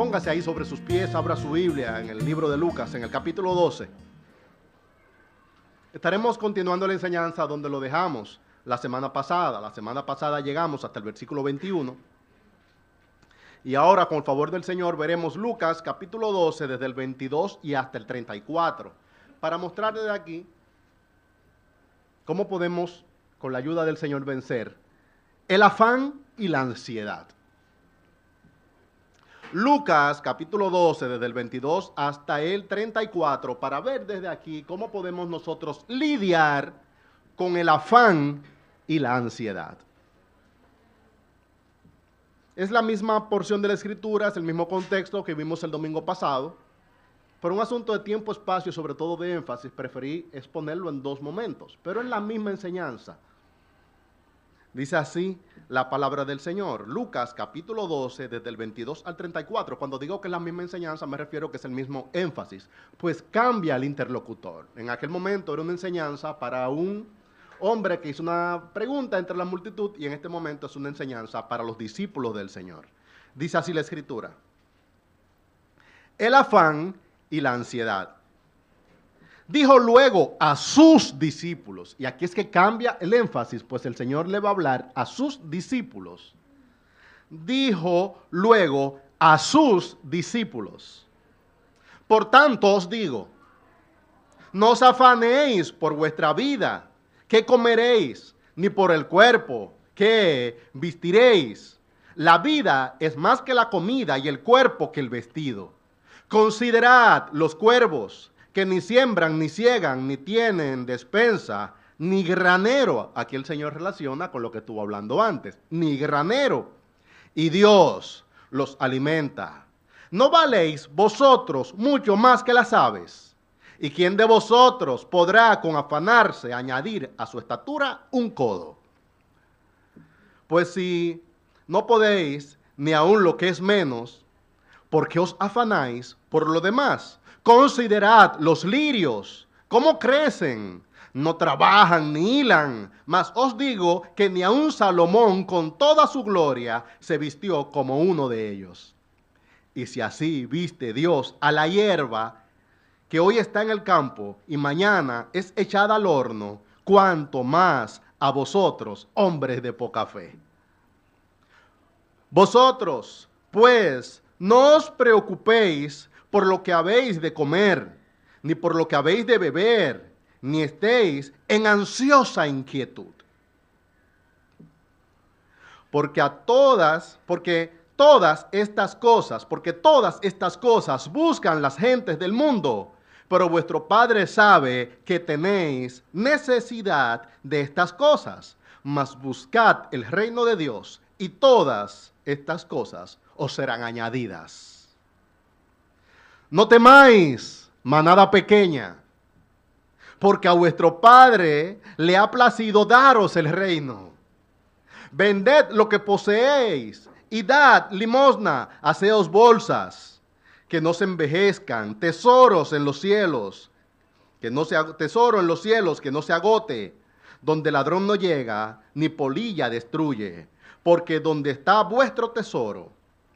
póngase ahí sobre sus pies, abra su Biblia en el libro de Lucas, en el capítulo 12. Estaremos continuando la enseñanza donde lo dejamos la semana pasada. La semana pasada llegamos hasta el versículo 21. Y ahora, con el favor del Señor, veremos Lucas capítulo 12 desde el 22 y hasta el 34. Para mostrar desde aquí cómo podemos, con la ayuda del Señor, vencer el afán y la ansiedad. Lucas capítulo 12 desde el 22 hasta el 34, para ver desde aquí cómo podemos nosotros lidiar con el afán y la ansiedad. Es la misma porción de la Escritura, es el mismo contexto que vimos el domingo pasado. Por un asunto de tiempo, espacio y sobre todo de énfasis, preferí exponerlo en dos momentos, pero es la misma enseñanza. Dice así la palabra del Señor, Lucas capítulo 12, desde el 22 al 34. Cuando digo que es la misma enseñanza, me refiero que es el mismo énfasis, pues cambia el interlocutor. En aquel momento era una enseñanza para un hombre que hizo una pregunta entre la multitud, y en este momento es una enseñanza para los discípulos del Señor. Dice así la Escritura: el afán y la ansiedad. Dijo luego a sus discípulos, y aquí es que cambia el énfasis, pues el Señor le va a hablar a sus discípulos. Dijo luego a sus discípulos: por tanto os digo, no os afanéis por vuestra vida, qué comeréis, ni por el cuerpo, qué vestiréis. La vida es más que la comida, y el cuerpo que el vestido. Considerad los cuervos, que ni siembran, ni ciegan, ni tienen despensa, ni granero. Aquí el Señor relaciona con lo que estuvo hablando antes. Ni granero. Y Dios los alimenta. ¿No valéis vosotros mucho más que las aves? ¿Y quién de vosotros podrá con afanarse añadir a su estatura un codo? Pues si no podéis, ni aun lo que es menos, ¿por qué os afanáis por lo demás? Considerad los lirios, cómo crecen, no trabajan ni hilan, mas os digo que ni aun Salomón con toda su gloria se vistió como uno de ellos. Y si así viste Dios a la hierba que hoy está en el campo y mañana es echada al horno, cuánto más a vosotros, hombres de poca fe. Vosotros, pues, no os preocupéis por lo que habéis de comer, ni por lo que habéis de beber, ni estéis en ansiosa inquietud. Porque todas estas cosas buscan las gentes del mundo, pero vuestro Padre sabe que tenéis necesidad de estas cosas. Mas buscad el reino de Dios, y todas estas cosas os serán añadidas. No temáis, manada pequeña, porque a vuestro Padre le ha placido daros el reino. Vended lo que poseéis y dad limosna, haceos bolsas, que no se envejezcan, tesoros en los cielos, que no se agote, donde ladrón no llega, ni polilla destruye, porque donde está vuestro tesoro,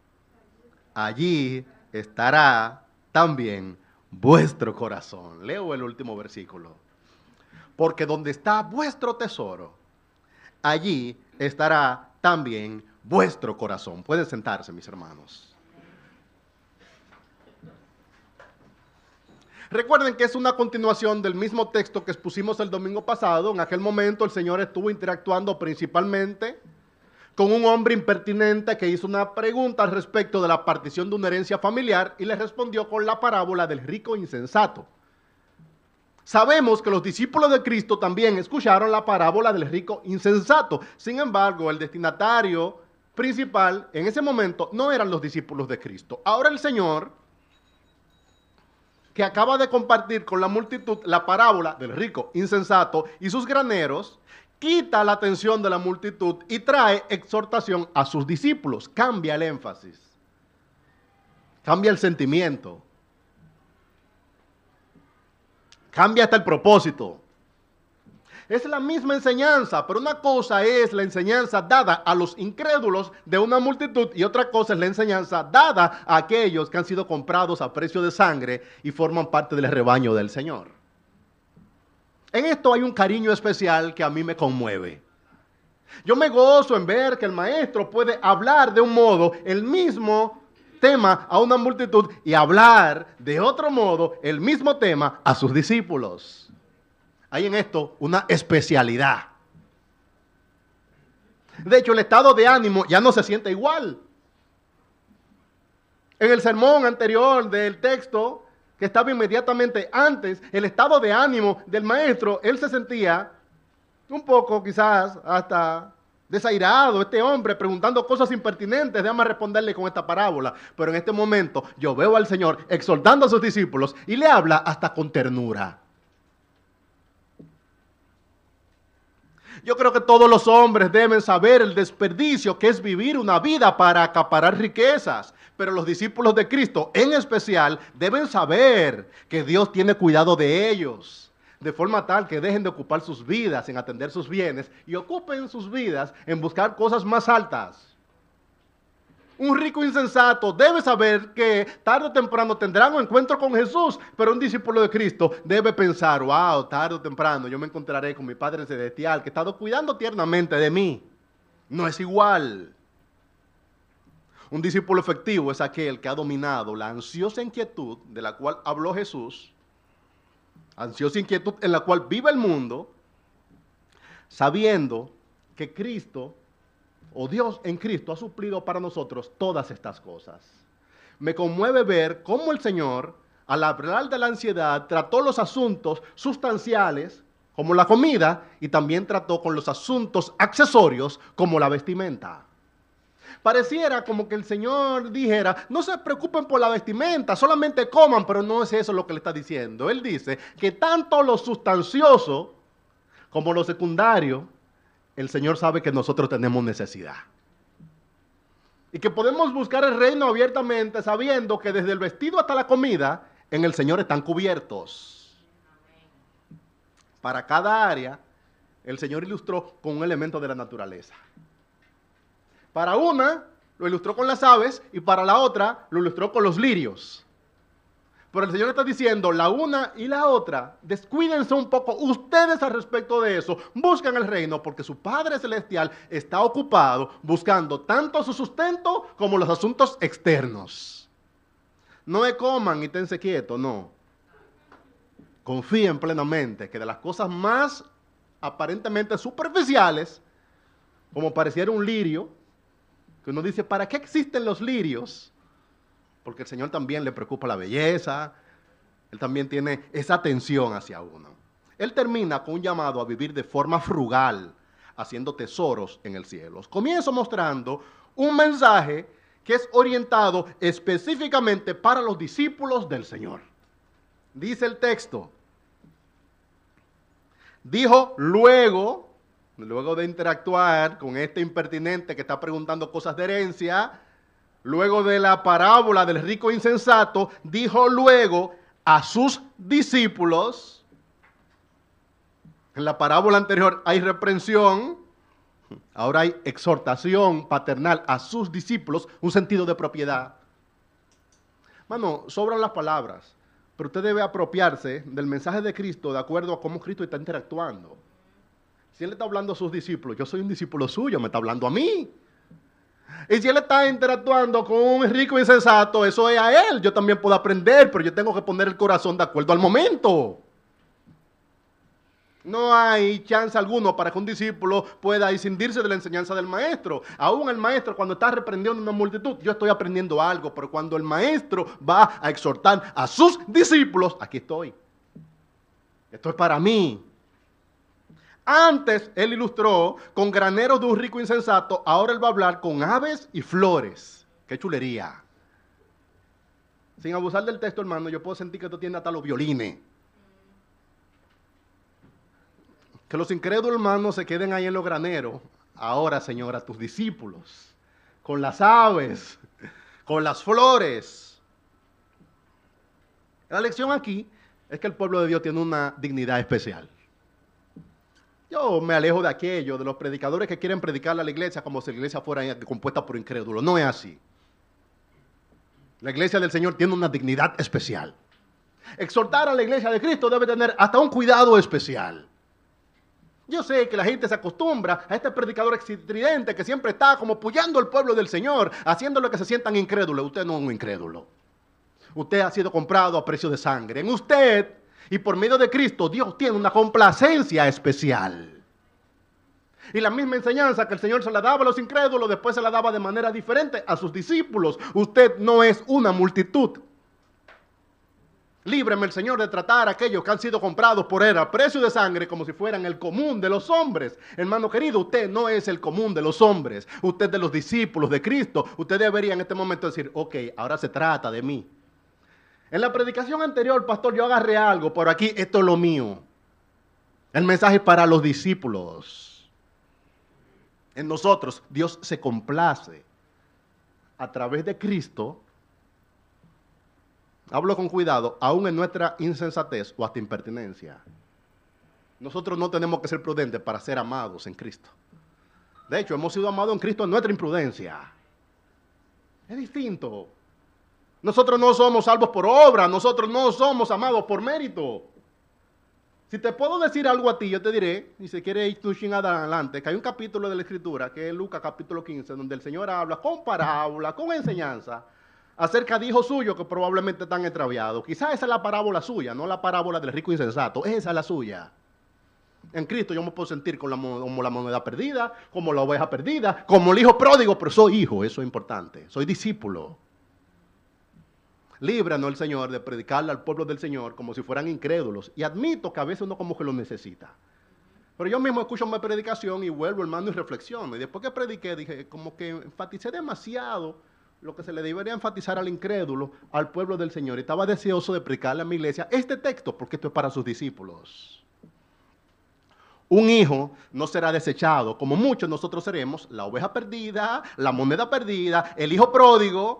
allí estará también vuestro corazón. Leo el último versículo. Porque donde está vuestro tesoro, allí estará también vuestro corazón. Pueden sentarse, mis hermanos. Recuerden que es una continuación del mismo texto que expusimos el domingo pasado. En aquel momento el Señor estuvo interactuando principalmente con un hombre impertinente que hizo una pregunta al respecto de la partición de una herencia familiar y le respondió con la parábola del rico insensato. Sabemos que los discípulos de Cristo también escucharon la parábola del rico insensato. Sin embargo, el destinatario principal en ese momento no eran los discípulos de Cristo. Ahora el Señor, que acaba de compartir con la multitud la parábola del rico insensato y sus graneros, quita la atención de la multitud y trae exhortación a sus discípulos. Cambia el énfasis, cambia el sentimiento, cambia hasta el propósito. Es la misma enseñanza, pero una cosa es la enseñanza dada a los incrédulos de una multitud y otra cosa es la enseñanza dada a aquellos que han sido comprados a precio de sangre y forman parte del rebaño del Señor. En esto hay un cariño especial que a mí me conmueve. Yo me gozo en ver que el maestro puede hablar de un modo el mismo tema a una multitud y hablar de otro modo el mismo tema a sus discípulos. Hay en esto una especialidad. De hecho, el estado de ánimo ya no se siente igual. En el sermón anterior del texto, que estaba inmediatamente antes, el estado de ánimo del maestro, él se sentía un poco quizás hasta desairado, este hombre preguntando cosas impertinentes, déjame responderle con esta parábola. Pero en este momento yo veo al Señor exhortando a sus discípulos y le habla hasta con ternura. Yo creo que todos los hombres deben saber el desperdicio que es vivir una vida para acaparar riquezas. Pero los discípulos de Cristo, en especial, deben saber que Dios tiene cuidado de ellos. De forma tal que dejen de ocupar sus vidas en atender sus bienes y ocupen sus vidas en buscar cosas más altas. Un rico insensato debe saber que tarde o temprano tendrá un encuentro con Jesús, pero un discípulo de Cristo debe pensar, wow, tarde o temprano yo me encontraré con mi Padre Celestial que ha estado cuidando tiernamente de mí. No es igual. Un discípulo efectivo es aquel que ha dominado la ansiosa inquietud de la cual habló Jesús, ansiosa inquietud en la cual vive el mundo, sabiendo que Cristo o Dios en Cristo ha suplido para nosotros todas estas cosas. Me conmueve ver cómo el Señor, al hablar de la ansiedad, trató los asuntos sustanciales, como la comida, y también trató con los asuntos accesorios, como la vestimenta. Pareciera como que el Señor dijera, no se preocupen por la vestimenta, solamente coman, pero no es eso lo que le está diciendo. Él dice que tanto lo sustancioso como lo secundario, el Señor sabe que nosotros tenemos necesidad. Y que podemos buscar el reino abiertamente sabiendo que desde el vestido hasta la comida, en el Señor están cubiertos. Para cada área, el Señor ilustró con un elemento de la naturaleza. Para una, lo ilustró con las aves y para la otra, lo ilustró con los lirios. Pero el Señor está diciendo, la una y la otra, descuídense un poco ustedes al respecto de eso, buscan el reino porque su Padre Celestial está ocupado buscando tanto su sustento como los asuntos externos. No es coman y esténse quietos, no. Confíen plenamente que de las cosas más aparentemente superficiales, como pareciera un lirio, que uno dice, ¿para qué existen los lirios? Porque el Señor también le preocupa la belleza, Él también tiene esa atención hacia uno. Él termina con un llamado a vivir de forma frugal, haciendo tesoros en el cielo. Comienzo mostrando un mensaje que es orientado específicamente para los discípulos del Señor. Dice el texto, dijo luego de interactuar con este impertinente que está preguntando cosas de herencia, luego de la parábola del rico insensato, dijo luego a sus discípulos. En la parábola anterior hay reprensión, ahora hay exhortación paternal a sus discípulos, un sentido de propiedad. Mano, sobran las palabras, pero usted debe apropiarse del mensaje de Cristo de acuerdo a cómo Cristo está interactuando. Si Él está hablando a sus discípulos, yo soy un discípulo suyo, me está hablando a mí. Y si Él está interactuando con un rico insensato, eso es a Él. Yo también puedo aprender, pero yo tengo que poner el corazón de acuerdo al momento. No hay chance alguno para que un discípulo pueda escindirse de la enseñanza del maestro. Aún el maestro, cuando está reprendiendo a una multitud, yo estoy aprendiendo algo, pero cuando el maestro va a exhortar a sus discípulos, aquí estoy. Esto es para mí. Antes Él ilustró con graneros de un rico insensato, ahora Él va a hablar con aves y flores. ¡Qué chulería! Sin abusar del texto, hermano, yo puedo sentir que esto tiene hasta los violines. Que los incrédulos, hermanos, se queden ahí en los graneros. Ahora, Señor, a tus discípulos, con las aves, con las flores. La lección aquí es que el pueblo de Dios tiene una dignidad especial. Yo me alejo de aquello, de los predicadores que quieren predicarle a la iglesia como si la iglesia fuera compuesta por incrédulos. No es así. La iglesia del Señor tiene una dignidad especial. Exhortar a la iglesia de Cristo debe tener hasta un cuidado especial. Yo sé que la gente se acostumbra a este predicador estridente que siempre está como apoyando al pueblo del Señor, haciéndolo que se sientan incrédulos. Usted no es un incrédulo. Usted ha sido comprado a precio de sangre. En usted y por medio de Cristo, Dios tiene una complacencia especial. Y la misma enseñanza que el Señor se la daba a los incrédulos, después se la daba de manera diferente a sus discípulos. Usted no es una multitud. Líbreme el Señor de tratar a aquellos que han sido comprados por Él a precio de sangre como si fueran el común de los hombres. Hermano querido, usted no es el común de los hombres. Usted es de los discípulos de Cristo. Usted debería en este momento decir, ok, ahora se trata de mí. En la predicación anterior, pastor, yo agarré algo, pero aquí esto es lo mío. El mensaje es para los discípulos. En nosotros, Dios se complace a través de Cristo. Hablo con cuidado, aún en nuestra insensatez o hasta impertinencia. Nosotros no tenemos que ser prudentes para ser amados en Cristo. De hecho, hemos sido amados en Cristo en nuestra imprudencia. Es distinto. Nosotros no somos salvos por obra, nosotros no somos amados por mérito. Si te puedo decir algo a ti, yo te diré, y si quieres ir un adelante, que hay un capítulo de la Escritura, que es Lucas capítulo 15, donde el Señor habla con parábola, con enseñanza, acerca de hijos suyos que probablemente están extraviados. Quizás esa es la parábola suya, no la parábola del rico insensato, esa es la suya. En Cristo yo me puedo sentir como la moneda perdida, como la oveja perdida, como el hijo pródigo, pero soy hijo, eso es importante, soy discípulo. Líbranos el Señor de predicarle al pueblo del Señor como si fueran incrédulos. Y admito que a veces uno como que lo necesita. Pero yo mismo escucho mi predicación y vuelvo, hermano, y reflexiono. Y después que prediqué, dije, como que enfaticé demasiado lo que se le debería enfatizar al incrédulo, al pueblo del Señor. Y estaba deseoso de predicarle a mi iglesia este texto, porque esto es para sus discípulos. Un hijo no será desechado, como muchos nosotros seremos, la oveja perdida, la moneda perdida, el hijo pródigo.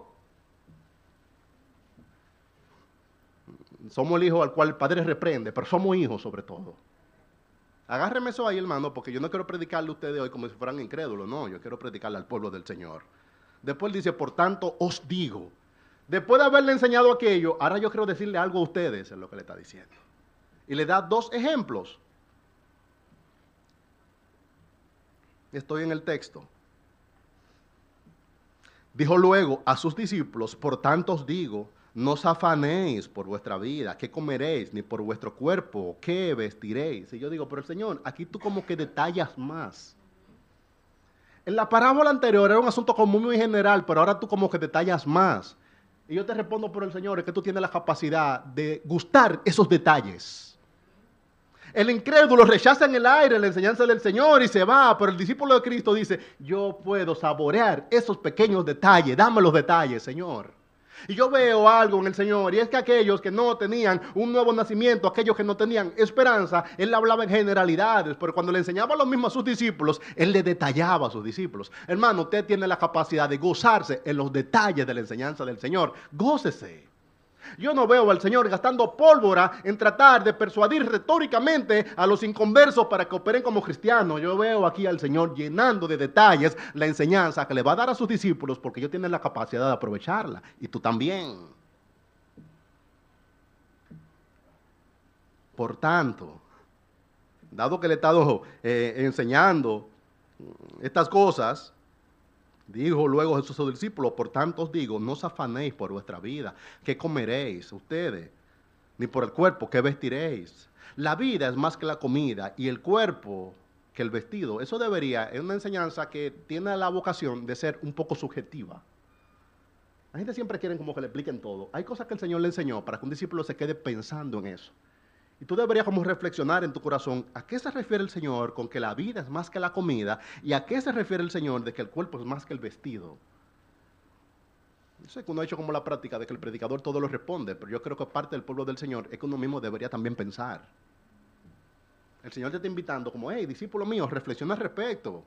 Somos el hijo al cual el padre reprende, pero somos hijos sobre todo. Agárreme eso ahí, hermano, porque yo no quiero predicarle a ustedes hoy como si fueran incrédulos, no, yo quiero predicarle al pueblo del Señor. Después dice, por tanto, os digo. Después de haberle enseñado aquello, ahora yo quiero decirle algo a ustedes, es lo que le está diciendo. Y le da dos ejemplos. Estoy en el texto. Dijo luego a sus discípulos, por tanto os digo, no os afanéis por vuestra vida, qué comeréis, ni por vuestro cuerpo, qué vestiréis. Y yo digo, pero el Señor, aquí tú como que detallas más. En la parábola anterior era un asunto como muy general, pero ahora tú como que detallas más. Y yo te respondo por el Señor, es que tú tienes la capacidad de gustar esos detalles. El incrédulo rechaza en el aire la enseñanza del Señor y se va, pero el discípulo de Cristo dice, yo puedo saborear esos pequeños detalles, dame los detalles, Señor. Y yo veo algo en el Señor, y es que aquellos que no tenían un nuevo nacimiento, aquellos que no tenían esperanza, Él hablaba en generalidades, pero cuando le enseñaba lo mismo a sus discípulos, Él le detallaba a sus discípulos. Hermano, usted tiene la capacidad de gozarse en los detalles de la enseñanza del Señor. Gócese. Yo no veo al Señor gastando pólvora en tratar de persuadir retóricamente a los inconversos para que operen como cristianos. Yo veo aquí al Señor llenando de detalles la enseñanza que le va a dar a sus discípulos porque ellos tienen la capacidad de aprovecharla. Y tú también. Por tanto, dado que le he estado enseñando estas cosas, dijo luego Jesús a sus discípulos, por tanto os digo, no os afanéis por vuestra vida, qué comeréis ustedes, ni por el cuerpo, qué vestiréis. La vida es más que la comida y el cuerpo que el vestido. Eso es una enseñanza que tiene la vocación de ser un poco subjetiva. La gente siempre quiere como que le expliquen todo. Hay cosas que el Señor le enseñó para que un discípulo se quede pensando en eso. Y tú deberías como reflexionar en tu corazón, ¿a qué se refiere el Señor con que la vida es más que la comida? ¿Y a qué se refiere el Señor de que el cuerpo es más que el vestido? Yo sé que uno ha hecho como la práctica de que el predicador todo lo responde, pero yo creo que parte del pueblo del Señor es que uno mismo debería también pensar. El Señor te está invitando como, hey, discípulo mío, reflexiona al respecto.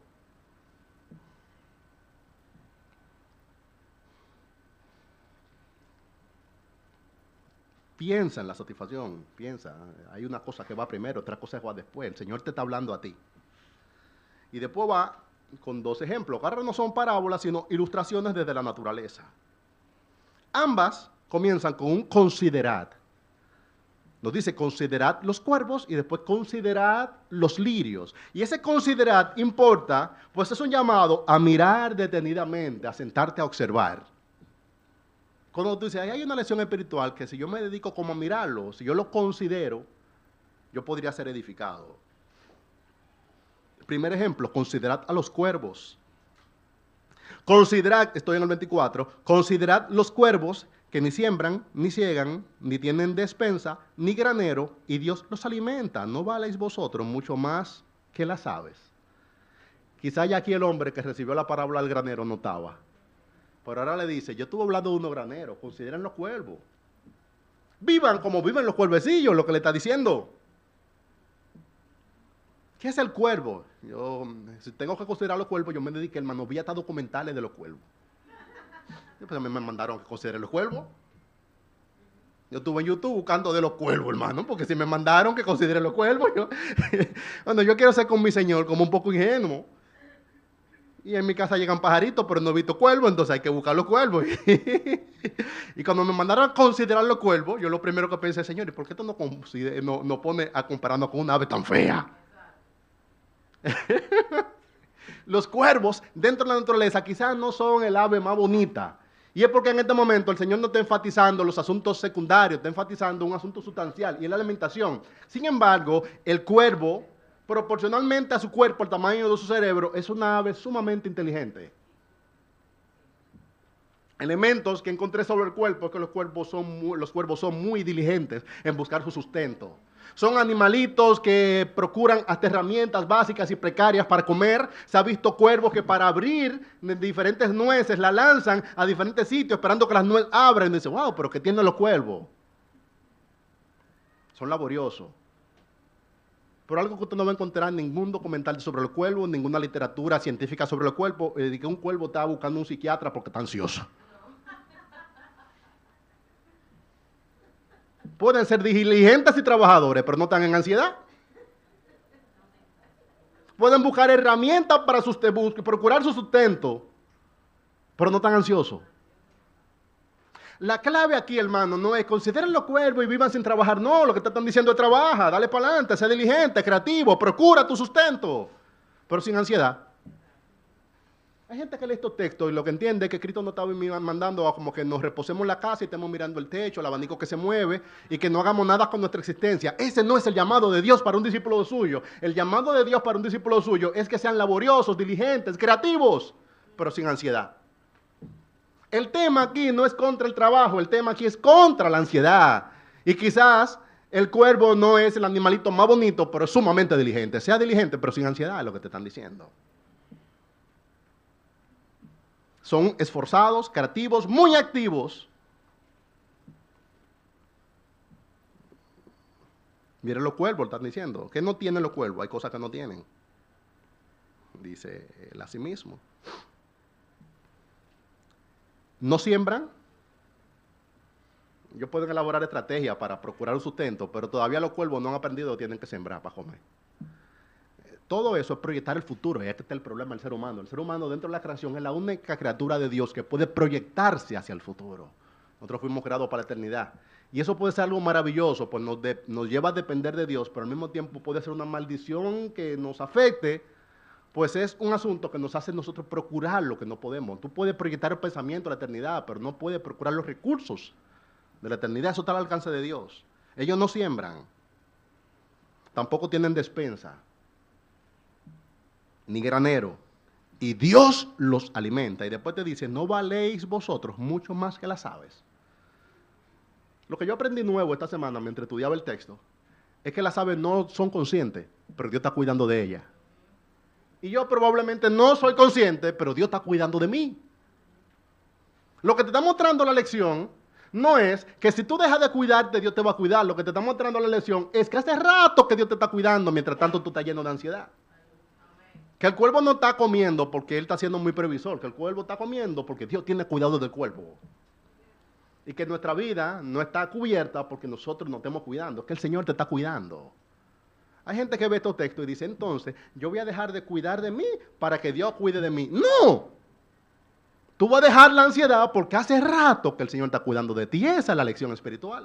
Piensa en la satisfacción, piensa. Hay una cosa que va primero, otra cosa que va después. El Señor te está hablando a ti. Y después va con 2 ejemplos. Ahora no son parábolas, sino ilustraciones desde la naturaleza. Ambas comienzan con un considerad. Nos dice considerad los cuervos y después considerad los lirios. Y ese considerad importa, pues es un llamado a mirar detenidamente, a sentarte a observar. Cuando tú dices, hay una lección espiritual que si yo me dedico como a mirarlo, si yo lo considero, yo podría ser edificado. Primer ejemplo, considerad a los cuervos. Considerad, estoy en el 24, considerad los cuervos que ni siembran, ni ciegan, ni tienen despensa, ni granero, y Dios los alimenta. ¿No valéis vosotros mucho más que las aves? Quizá ya aquí el hombre que recibió la parábola del granero no estaba. Pero ahora le dice, yo estuve hablando de unos graneros, consideren los cuervos. Vivan como viven los cuervecillos, lo que le está diciendo. ¿Qué es el cuervo? Yo, si tengo que considerar los cuervos, yo me dediqué, hermano, vi hasta documentales de los cuervos. Pues a mí me mandaron que considere los cuervos. Yo estuve en YouTube buscando de los cuervos, hermano, porque si me mandaron que considere los cuervos, cuando yo quiero ser con mi Señor como un poco ingenuo. Y en mi casa llegan pajaritos, pero no he visto cuervos, entonces hay que buscar los cuervos. Y cuando me mandaron a considerar los cuervos, yo lo primero que pensé, Señor, ¿y por qué tú no pone a compararnos con una ave tan fea? Los cuervos dentro de la naturaleza quizás no son el ave más bonita. Y es porque en este momento el Señor no está enfatizando los asuntos secundarios, está enfatizando un asunto sustancial y es la alimentación. Sin embargo, el cuervo, proporcionalmente a su cuerpo, el tamaño de su cerebro, es una ave sumamente inteligente. Elementos que encontré sobre el cuerpo es que los cuervos son muy diligentes en buscar su sustento. Son animalitos que procuran hasta herramientas básicas y precarias para comer. Se ha visto cuervos que para abrir diferentes nueces la lanzan a diferentes sitios esperando que las nueces abran. Y dicen, wow, pero ¿qué tienen los cuervos? Son laboriosos. Pero algo que usted no va a encontrar en ningún documental sobre los cuervos, ninguna literatura científica sobre los cuervos, de que un cuervo está buscando un psiquiatra porque está ansioso. Pueden ser diligentes y trabajadores, pero no están en ansiedad. Pueden buscar herramientas para procurar su sustento, pero no están ansiosos. La clave aquí, hermano, no es consideren los cuervos y vivan sin trabajar. No, lo que te están diciendo es trabaja, dale para adelante, sé diligente, creativo, procura tu sustento, pero sin ansiedad. Hay gente que lee estos textos y lo que entiende es que Cristo no estaba mandando a como que nos reposemos en la casa y estemos mirando el techo, el abanico que se mueve y que no hagamos nada con nuestra existencia. Ese no es el llamado de Dios para un discípulo suyo. El llamado de Dios para un discípulo suyo es que sean laboriosos, diligentes, creativos, pero sin ansiedad. El tema aquí no es contra el trabajo, el tema aquí es contra la ansiedad. Y quizás el cuervo no es el animalito más bonito, pero es sumamente diligente. Sea diligente, pero sin ansiedad, es lo que te están diciendo. Son esforzados, creativos, muy activos. Miren los cuervos, están diciendo. ¿Qué no tienen los cuervos? Hay cosas que no tienen. Dice él así mismo. No siembran. Ellos pueden elaborar estrategias para procurar un sustento, pero todavía los cuervos no han aprendido que tienen que sembrar para comer. Todo eso es proyectar el futuro, y aquí está el problema del ser humano. El ser humano dentro de la creación es la única criatura de Dios que puede proyectarse hacia el futuro. Nosotros fuimos creados para la eternidad. Y eso puede ser algo maravilloso, pues nos lleva a depender de Dios, pero al mismo tiempo puede ser una maldición que nos afecte, pues es un asunto que nos hace nosotros procurar lo que no podemos. Tú puedes proyectar el pensamiento de la eternidad, pero no puedes procurar los recursos de la eternidad. Eso está al alcance de Dios. Ellos no siembran, tampoco tienen despensa, ni granero, y Dios los alimenta. Y después te dice, ¿no valéis vosotros mucho más que las aves? Lo que yo aprendí nuevo esta semana mientras estudiaba el texto, es que las aves no son conscientes, pero Dios está cuidando de ellas. Y yo probablemente no soy consciente, pero Dios está cuidando de mí. Lo que te está mostrando la lección no es que si tú dejas de cuidarte, Dios te va a cuidar. Lo que te está mostrando la lección es que hace rato que Dios te está cuidando, mientras tanto tú estás lleno de ansiedad. Que el cuervo no está comiendo porque él está siendo muy previsor, que el cuervo está comiendo porque Dios tiene cuidado del cuervo. Y que nuestra vida no está cubierta porque nosotros no estemos cuidando, es que el Señor te está cuidando. Hay gente que ve estos textos y dice, entonces, yo voy a dejar de cuidar de mí para que Dios cuide de mí. ¡No! Tú vas a dejar la ansiedad porque hace rato que el Señor está cuidando de ti. Esa es la lección espiritual.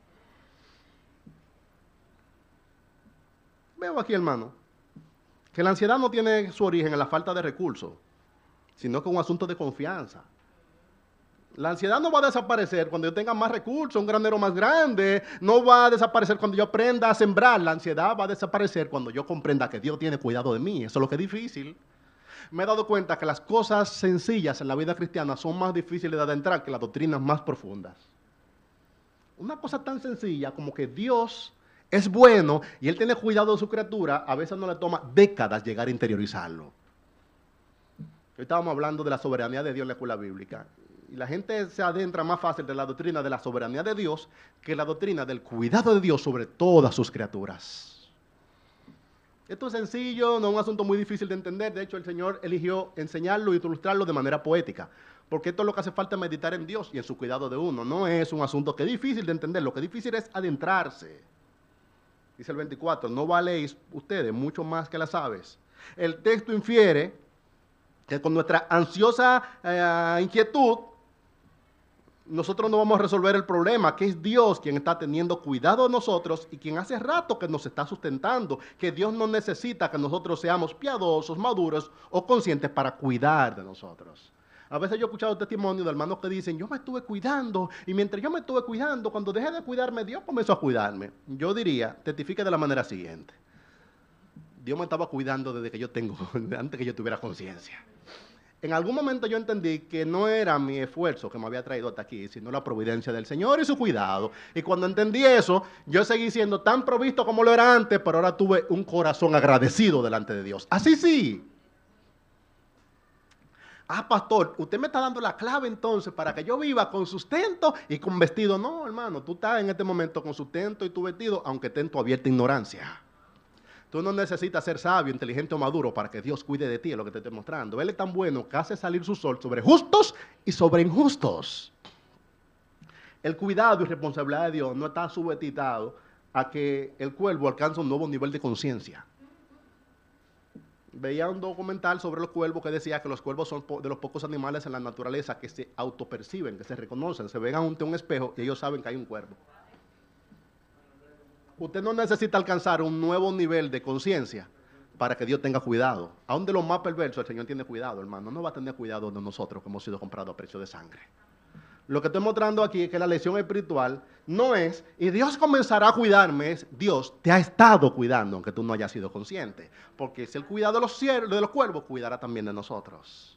Veo aquí, hermano, que la ansiedad no tiene su origen en la falta de recursos, sino que es un asunto de confianza. La ansiedad no va a desaparecer cuando yo tenga más recursos, un granero más grande. No va a desaparecer cuando yo aprenda a sembrar. La ansiedad va a desaparecer cuando yo comprenda que Dios tiene cuidado de mí. Eso es lo que es difícil. Me he dado cuenta que las cosas sencillas en la vida cristiana son más difíciles de adentrar que las doctrinas más profundas. Una cosa tan sencilla como que Dios es bueno y Él tiene cuidado de su criatura, a veces no le toma décadas llegar a interiorizarlo. Hoy estábamos hablando de la soberanía de Dios en la escuela bíblica. Y la gente se adentra más fácil de la doctrina de la soberanía de Dios que la doctrina del cuidado de Dios sobre todas sus criaturas. Esto es sencillo, no es un asunto muy difícil de entender. De hecho, el Señor eligió enseñarlo y ilustrarlo de manera poética. Porque esto es lo que hace falta meditar en Dios y en su cuidado de uno. No es un asunto que es difícil de entender. Lo que es difícil es adentrarse. Dice el 24, no valéis ustedes mucho más que las aves. El texto infiere que con nuestra ansiosa inquietud, nosotros no vamos a resolver el problema, que es Dios quien está teniendo cuidado de nosotros y quien hace rato que nos está sustentando, que Dios no necesita que nosotros seamos piadosos, maduros o conscientes para cuidar de nosotros. A veces yo he escuchado testimonios de hermanos que dicen, yo me estuve cuidando y mientras yo me estuve cuidando, cuando dejé de cuidarme, Dios comenzó a cuidarme. Yo diría, testifique de la manera siguiente. Dios me estaba cuidando desde que yo tengo, antes que yo tuviera conciencia. En algún momento yo entendí que no era mi esfuerzo que me había traído hasta aquí, sino la providencia del Señor y su cuidado. Y cuando entendí eso, yo seguí siendo tan provisto como lo era antes, pero ahora tuve un corazón agradecido delante de Dios. Así sí. Ah, pastor, usted me está dando la clave entonces para que yo viva con sustento y con vestido. No, hermano, tú estás en este momento con sustento y tu vestido, aunque esté en tu abierta ignorancia. Tú no necesitas ser sabio, inteligente o maduro para que Dios cuide de ti, es lo que te estoy mostrando. Él es tan bueno que hace salir su sol sobre justos y sobre injustos. El cuidado y responsabilidad de Dios no está subetitado a que el cuervo alcance un nuevo nivel de conciencia. Veía un documental sobre los cuervos que decía que los cuervos son de los pocos animales en la naturaleza que se autoperciben, que se reconocen, se ven ante un espejo y ellos saben que hay un cuervo. Usted no necesita alcanzar un nuevo nivel de conciencia para que Dios tenga cuidado. Aún de los más perversos, el Señor tiene cuidado, hermano. No va a tener cuidado de nosotros que hemos sido comprados a precio de sangre. Lo que estoy mostrando aquí es que la lección espiritual no es, y Dios comenzará a cuidarme, es Dios te ha estado cuidando, aunque tú no hayas sido consciente. Porque si Él cuida de los ciervos, de los cuervos, cuidará también de nosotros.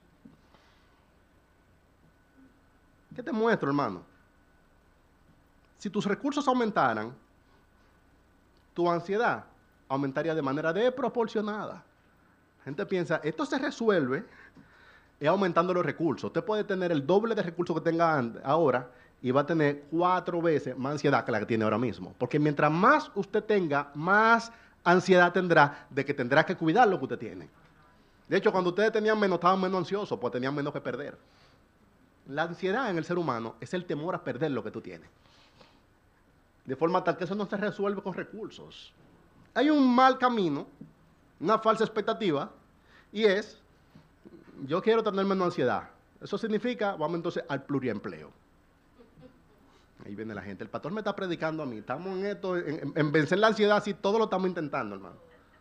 ¿Qué te muestro, hermano? Si tus recursos aumentaran, tu ansiedad aumentaría de manera desproporcionada. La gente piensa, esto se resuelve aumentando los recursos. Usted puede tener el doble de recursos que tenga ahora y va a tener 4 veces más ansiedad que la que tiene ahora mismo. Porque mientras más usted tenga, más ansiedad tendrá de que tendrá que cuidar lo que usted tiene. De hecho, cuando ustedes tenían menos, estaban menos ansiosos, pues tenían menos que perder. La ansiedad en el ser humano es el temor a perder lo que tú tienes. De forma tal que eso no se resuelve con recursos. Hay un mal camino, una falsa expectativa, y es, yo quiero tener menos ansiedad. Eso significa, vamos entonces al pluriempleo. Ahí viene la gente, el pastor me está predicando a mí, estamos en esto, en vencer la ansiedad, sí, todo lo estamos intentando, hermano.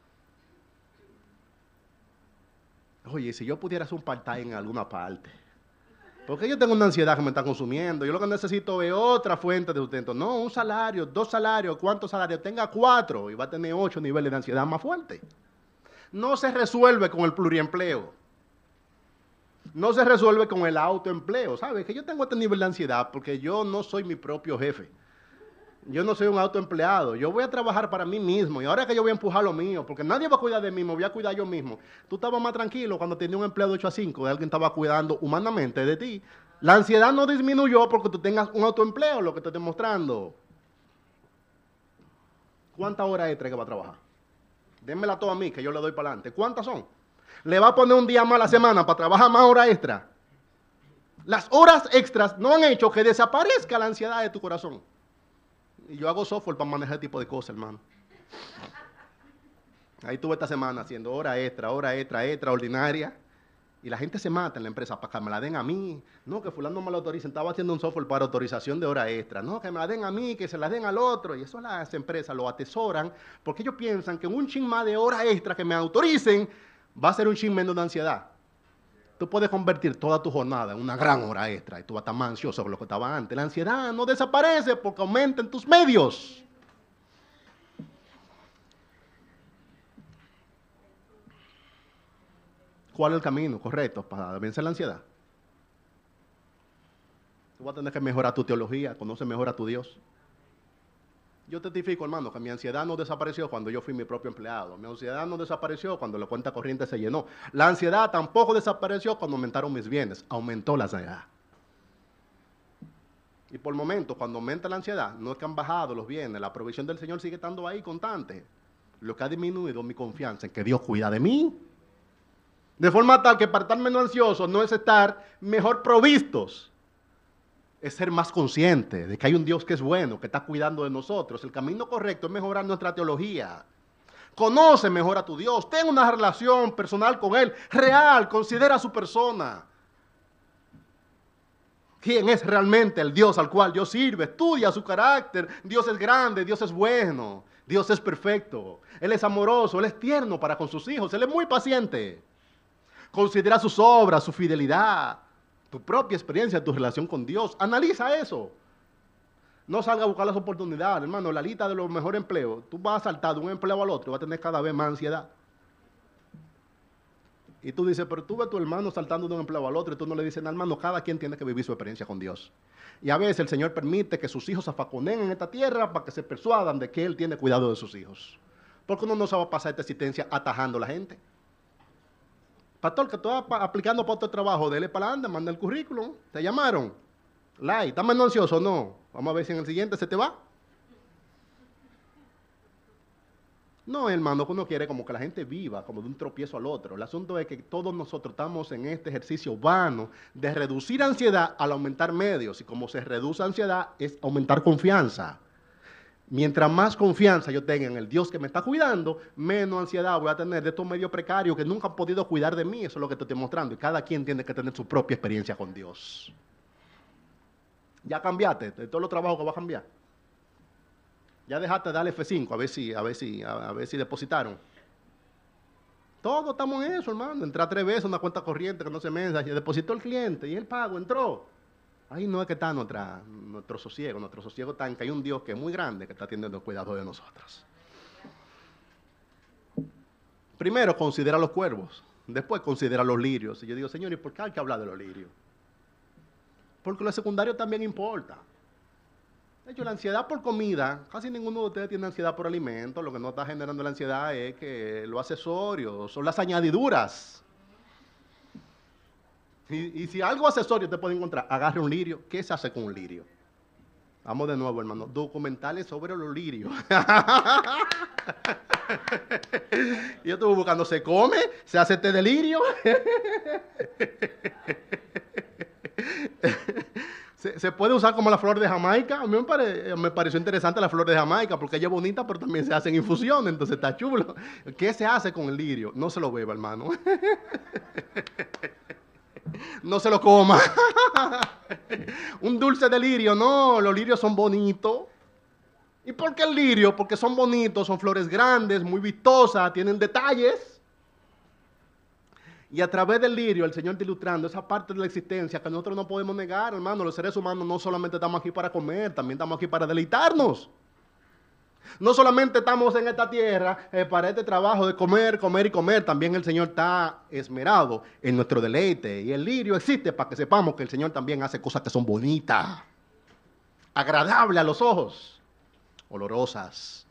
Oye, si yo pudiera hacer un part-time en alguna parte, porque yo tengo una ansiedad que me está consumiendo. Yo lo que necesito es otra fuente de sustento. No, un salario, 2 salarios, ¿cuántos salarios? Tenga 4 y va a tener 8 niveles de ansiedad más fuertes. No se resuelve con el pluriempleo. No se resuelve con el autoempleo. ¿Sabes? Que yo tengo este nivel de ansiedad porque yo no soy mi propio jefe. Yo no soy un autoempleado. Yo voy a trabajar para mí mismo. Y ahora que yo voy a empujar lo mío, porque nadie va a cuidar de mí, me voy a cuidar yo mismo. Tú estabas más tranquilo cuando tenías un empleo de 8 a 5, de alguien estaba cuidando humanamente de ti. La ansiedad no disminuyó porque tú tengas un autoempleo, lo que te estoy demostrando. ¿Cuántas horas extra que va a trabajar? Dénmela toda a mí, que yo le doy para adelante. ¿Cuántas son? ¿Le va a poner un día más a la semana para trabajar más horas extra? Las horas extras no han hecho que desaparezca la ansiedad de tu corazón. Y yo hago software para manejar ese tipo de cosas, hermano. Ahí tuve esta semana haciendo hora extra, extraordinaria. Y la gente se mata en la empresa para que me la den a mí. No, que fulano me lo autoricen. Estaba haciendo un software para autorización de hora extra. No, que me la den a mí, que se la den al otro. Y eso las empresas lo atesoran porque ellos piensan que un chin más de hora extra que me autoricen va a ser un chin menos de ansiedad. Tú puedes convertir toda tu jornada en una gran hora extra y tú vas a estar más ansioso que lo que estaba antes. La ansiedad no desaparece porque aumentan tus medios. ¿Cuál es el camino correcto para vencer la ansiedad? Tú vas a tener que mejorar tu teología, conocer mejor a tu Dios. Yo testifico, hermano, que mi ansiedad no desapareció cuando yo fui mi propio empleado. Mi ansiedad no desapareció cuando la cuenta corriente se llenó. La ansiedad tampoco desapareció cuando aumentaron mis bienes. Aumentó la ansiedad. Y por el momento, cuando aumenta la ansiedad, no es que han bajado los bienes. La provisión del Señor sigue estando ahí constante. Lo que ha disminuido es mi confianza en que Dios cuida de mí. De forma tal que para estar menos ansioso no es estar mejor provistos. Es ser más consciente de que hay un Dios que es bueno, que está cuidando de nosotros. El camino correcto es mejorar nuestra teología. Conoce mejor a tu Dios. Ten una relación personal con Él, real. Considera su persona. ¿Quién es realmente el Dios al cual Dios sirve? Estudia su carácter. Dios es grande, Dios es bueno, Dios es perfecto. Él es amoroso, Él es tierno para con sus hijos. Él es muy paciente. Considera sus obras, su fidelidad, tu propia experiencia, tu relación con Dios. Analiza eso. No salga a buscar las oportunidades, hermano. La lista de los mejores empleos. Tú vas a saltar de un empleo al otro y vas a tener cada vez más ansiedad. Y tú dices, pero tú ves a tu hermano saltando de un empleo al otro y tú no le dices, no, hermano, cada quien tiene que vivir su experiencia con Dios. Y a veces el Señor permite que sus hijos se afaconen en esta tierra para que se persuadan de que Él tiene cuidado de sus hijos. Porque uno no se va a pasar esta existencia atajando a la gente. Pastor, que tú estás aplicando para otro trabajo, dele para adelante, manda el currículum, te llamaron. Like, ¿estás menos ansioso o no? Vamos a ver si en el siguiente se te va. No, hermano, que uno quiere como que la gente viva, como de un tropiezo al otro. El asunto es que todos nosotros estamos en este ejercicio vano de reducir ansiedad al aumentar medios. Y como se reduce ansiedad, es aumentar confianza. Mientras más confianza yo tenga en el Dios que me está cuidando, menos ansiedad voy a tener de estos medios precarios que nunca han podido cuidar de mí. Eso es lo que te estoy mostrando. Y cada quien tiene que tener su propia experiencia con Dios. Ya cambiaste de todos los trabajos que vas a cambiar. Ya dejaste de darle F5 a ver si depositaron. Todos estamos en eso, hermano. Entrar 3 veces a una cuenta corriente que no se mensa, y depositó el cliente y el pago entró. Ahí no es que está nuestro sosiego. Nuestro sosiego está en que hay un Dios que es muy grande que está teniendo cuidado de nosotros. Primero considera los cuervos, después considera los lirios. Y yo digo, Señor, ¿y por qué hay que hablar de los lirios? Porque lo secundario también importa. De hecho, la ansiedad por comida, casi ninguno de ustedes tiene ansiedad por alimentos. Lo que no está generando la ansiedad es que los accesorios, son las añadiduras. Y si algo accesorio te puede encontrar, agarre un lirio. ¿Qué se hace con un lirio? Vamos de nuevo, hermano. Documentales sobre los lirios. Yo estuve buscando, ¿se come? ¿Se hace té de lirio? ¿Se puede usar como la flor de Jamaica? A mí me pareció interesante la flor de Jamaica porque ella es bonita, pero también se hace en infusión, entonces está chulo. ¿Qué se hace con el lirio? No se lo beba, hermano. No se lo coma. Un dulce de lirio, no, los lirios son bonitos. ¿Y por qué el lirio? Porque son bonitos, son flores grandes, muy vistosas, tienen detalles. Y a través del lirio, el Señor está ilustrando esa parte de la existencia que nosotros no podemos negar, hermano. Los seres humanos no solamente estamos aquí para comer, también estamos aquí para deleitarnos. No solamente estamos en esta tierra para este trabajo de comer, comer y comer, también el Señor está esmerado en nuestro deleite. Y el lirio existe para que sepamos que el Señor también hace cosas que son bonitas, agradables a los ojos, olorosas.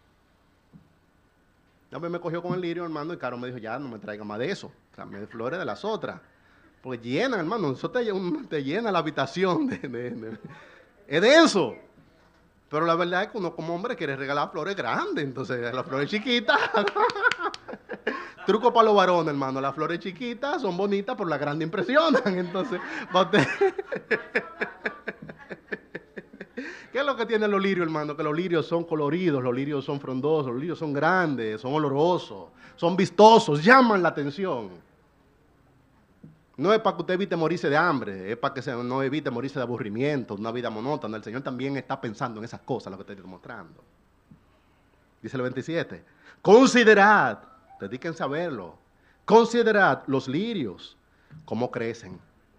Ya me cogió con el lirio, hermano, y Caro me dijo, ya no me traiga más de eso, tráeme flores de las otras. Porque llenan, hermano, eso te llena la habitación. Es denso. Pero la verdad es que uno como hombre quiere regalar flores grandes, entonces las flores chiquitas Truco para los varones, hermano. Las flores chiquitas son bonitas, pero las grandes impresionan. Entonces, va usted... ¿Qué es lo que tienen los lirios, hermano? Que los lirios son coloridos, los lirios son frondosos, los lirios son grandes, son olorosos, son vistosos, llaman la atención. No es para que usted evite morirse de hambre, es para que no evite morirse de aburrimiento, una vida monótona. El Señor también está pensando en esas cosas, lo que estoy demostrando. Dice el 27. Considerad, dedíquense a verlo, considerad los lirios, cómo crecen.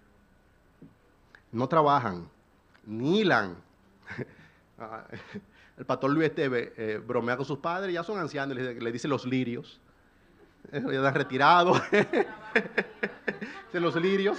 No trabajan, ni hilan. El pastor Luis Esteve bromea con sus padres, ya son ancianos, le dice los lirios. Ya están retirados. De los lirios.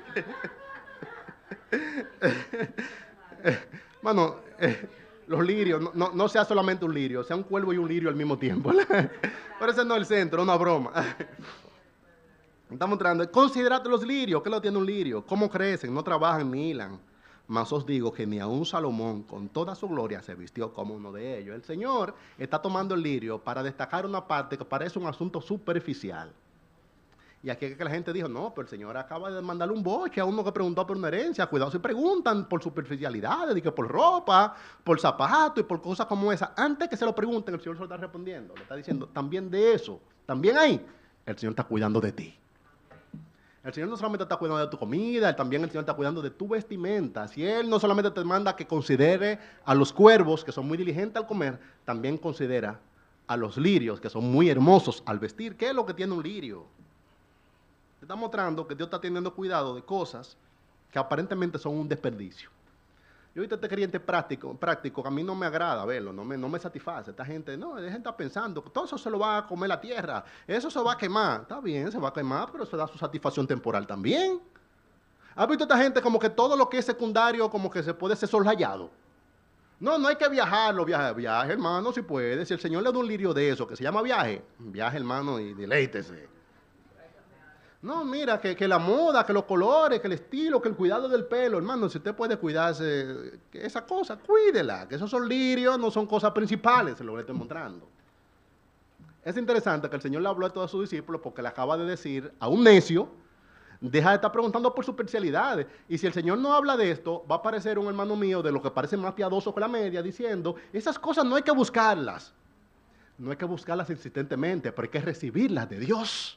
Mano, los lirios, no sea solamente un lirio, sea un cuervo y un lirio al mismo tiempo. Pero ese no es el centro, una broma. Está mostrando, considerad los lirios, ¿qué lo tiene un lirio? ¿Cómo crecen? No trabajan ni hilan. Mas os digo que ni aun Salomón con toda su gloria se vistió como uno de ellos. El Señor está tomando el lirio para destacar una parte que parece un asunto superficial. Y aquí es que la gente dijo, no, pero el Señor acaba de mandarle un boche a uno que preguntó por una herencia. Cuidado si preguntan por superficialidades, y que por ropa, por zapatos y por cosas como esas. Antes que se lo pregunten, el Señor se lo está respondiendo. Le está diciendo, también de eso, también ahí, el Señor está cuidando de ti. El Señor no solamente está cuidando de tu comida, también el Señor está cuidando de tu vestimenta. Si Él no solamente te manda que considere a los cuervos, que son muy diligentes al comer, también considera a los lirios, que son muy hermosos al vestir. ¿Qué es lo que tiene un lirio? Te está mostrando que Dios está teniendo cuidado de cosas que aparentemente son un desperdicio. Yo ahorita este creyente práctico, que a mí no me agrada verlo, no me satisface. Esta gente, la gente está pensando que todo eso se lo va a comer la tierra, eso se va a quemar. Está bien, se va a quemar, pero eso da su satisfacción temporal también. ¿Has visto esta gente como que todo lo que es secundario como que se puede ser soslayado? No hay que viajarlo, viaje hermano, si puede. Si el Señor le da un lirio de eso, que se llama viaje, hermano, y deleítese. No, mira, que la moda, que los colores, que el estilo, que el cuidado del pelo, hermano, si usted puede cuidarse, que esa cosa, cuídela, que esos son lirios, no son cosas principales, se lo estoy mostrando. Es interesante que el Señor le habló a todos sus discípulos porque le acaba de decir a un necio, deja de estar preguntando por superficialidades. Y si el Señor no habla de esto, va a aparecer un hermano mío de los que parece más piadoso que la media, diciendo, esas cosas no hay que buscarlas. No hay que buscarlas insistentemente, pero hay que recibirlas de Dios.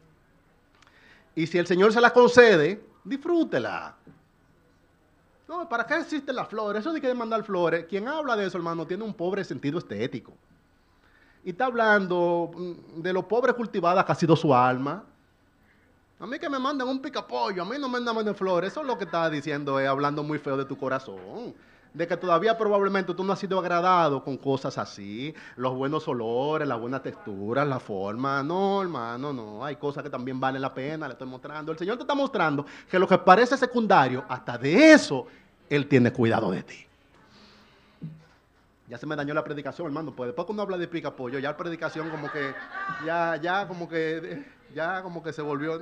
Y si el Señor se la concede, disfrútela. No, ¿para qué existen las flores? Eso de que mandar flores. Quien habla de eso, hermano, tiene un pobre sentido estético. Y está hablando de lo pobre cultivada que ha sido su alma. A mí que me mandan un picapollo, a mí no me mandan flores. Eso es lo que está diciendo, hablando muy feo de tu corazón. De que todavía probablemente tú no has sido agradado con cosas así, los buenos olores, las buenas texturas, la forma. No, hermano, no. Hay cosas que también valen la pena, le estoy mostrando. El Señor te está mostrando que lo que parece secundario, hasta de eso, Él tiene cuidado de ti. Ya se me dañó la predicación, hermano. Pues después que uno habla de picapollo, ya la predicación como que, ya como que se volvió...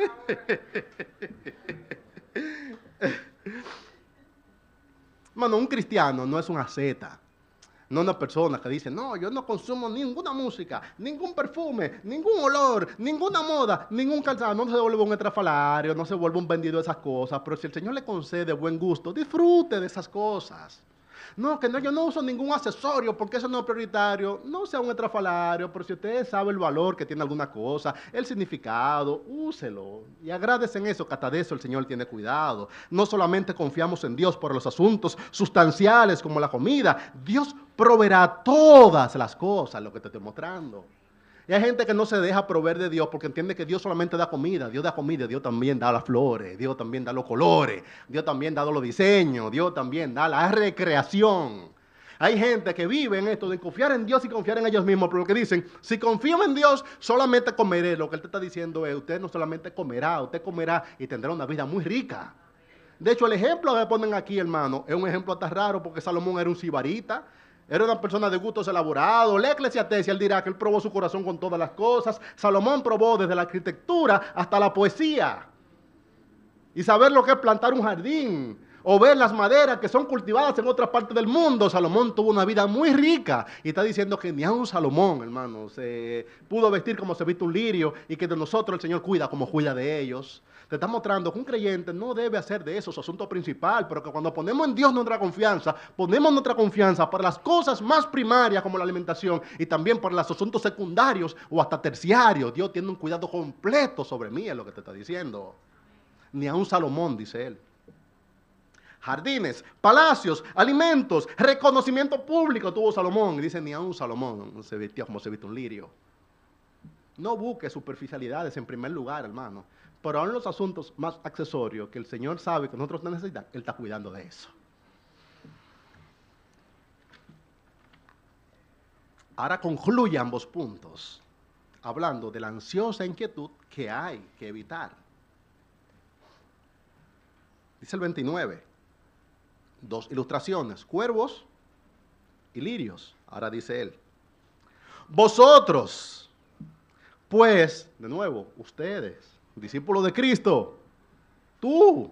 Hermano, un cristiano no es una asceta, no una persona que dice, no, yo no consumo ninguna música, ningún perfume, ningún olor, ninguna moda, ningún calzado. No se vuelve un estrafalario, no se vuelve un vendido de esas cosas, pero si el Señor le concede buen gusto, disfrute de esas cosas. No, que no, yo no uso ningún accesorio porque eso no es prioritario. No sea un estrafalario, pero si usted sabe el valor que tiene alguna cosa, el significado, úselo. Y agradece en eso, que hasta de eso el Señor tiene cuidado. No solamente confiamos en Dios por los asuntos sustanciales como la comida. Dios proveerá todas las cosas, lo que te estoy mostrando. Y hay gente que no se deja proveer de Dios porque entiende que Dios solamente da comida. Dios da comida, Dios también da las flores, Dios también da los colores, Dios también da los diseños, Dios también da la recreación. Hay gente que vive en esto de confiar en Dios y confiar en ellos mismos, pero lo que dicen, si confío en Dios, solamente comeré. Lo que Él te está diciendo es, usted no solamente comerá, usted comerá y tendrá una vida muy rica. De hecho, el ejemplo que ponen aquí, hermano, es un ejemplo hasta raro porque Salomón era un sibarita. Era una persona de gustos elaborados. La Eclesiastés, él dirá que él probó su corazón con todas las cosas. Salomón probó desde la arquitectura hasta la poesía. Y saber lo que es plantar un jardín. O ver las maderas que son cultivadas en otras partes del mundo. Salomón tuvo una vida muy rica. Y está diciendo que ni aun Salomón, hermano, se pudo vestir como se viste un lirio. Y que de nosotros el Señor cuida como cuida de ellos. Te está mostrando que un creyente no debe hacer de eso su asunto principal. Pero que cuando ponemos en Dios nuestra confianza, ponemos nuestra confianza para las cosas más primarias como la alimentación. Y también para los asuntos secundarios o hasta terciarios. Dios tiene un cuidado completo sobre mí, es lo que te está diciendo. Ni aun Salomón, dice él. Jardines, palacios, alimentos, reconocimiento público tuvo Salomón. Y dice, ni aun Salomón se vestía como se viste un lirio. No busque superficialidades en primer lugar, hermano. Pero aún en los asuntos más accesorios que el Señor sabe que nosotros necesitamos, Él está cuidando de eso. Ahora concluye ambos puntos, hablando de la ansiosa inquietud que hay que evitar. Dice el 29. Dos ilustraciones, cuervos y lirios. Ahora dice él, vosotros, pues, de nuevo, ustedes, discípulos de Cristo, tú,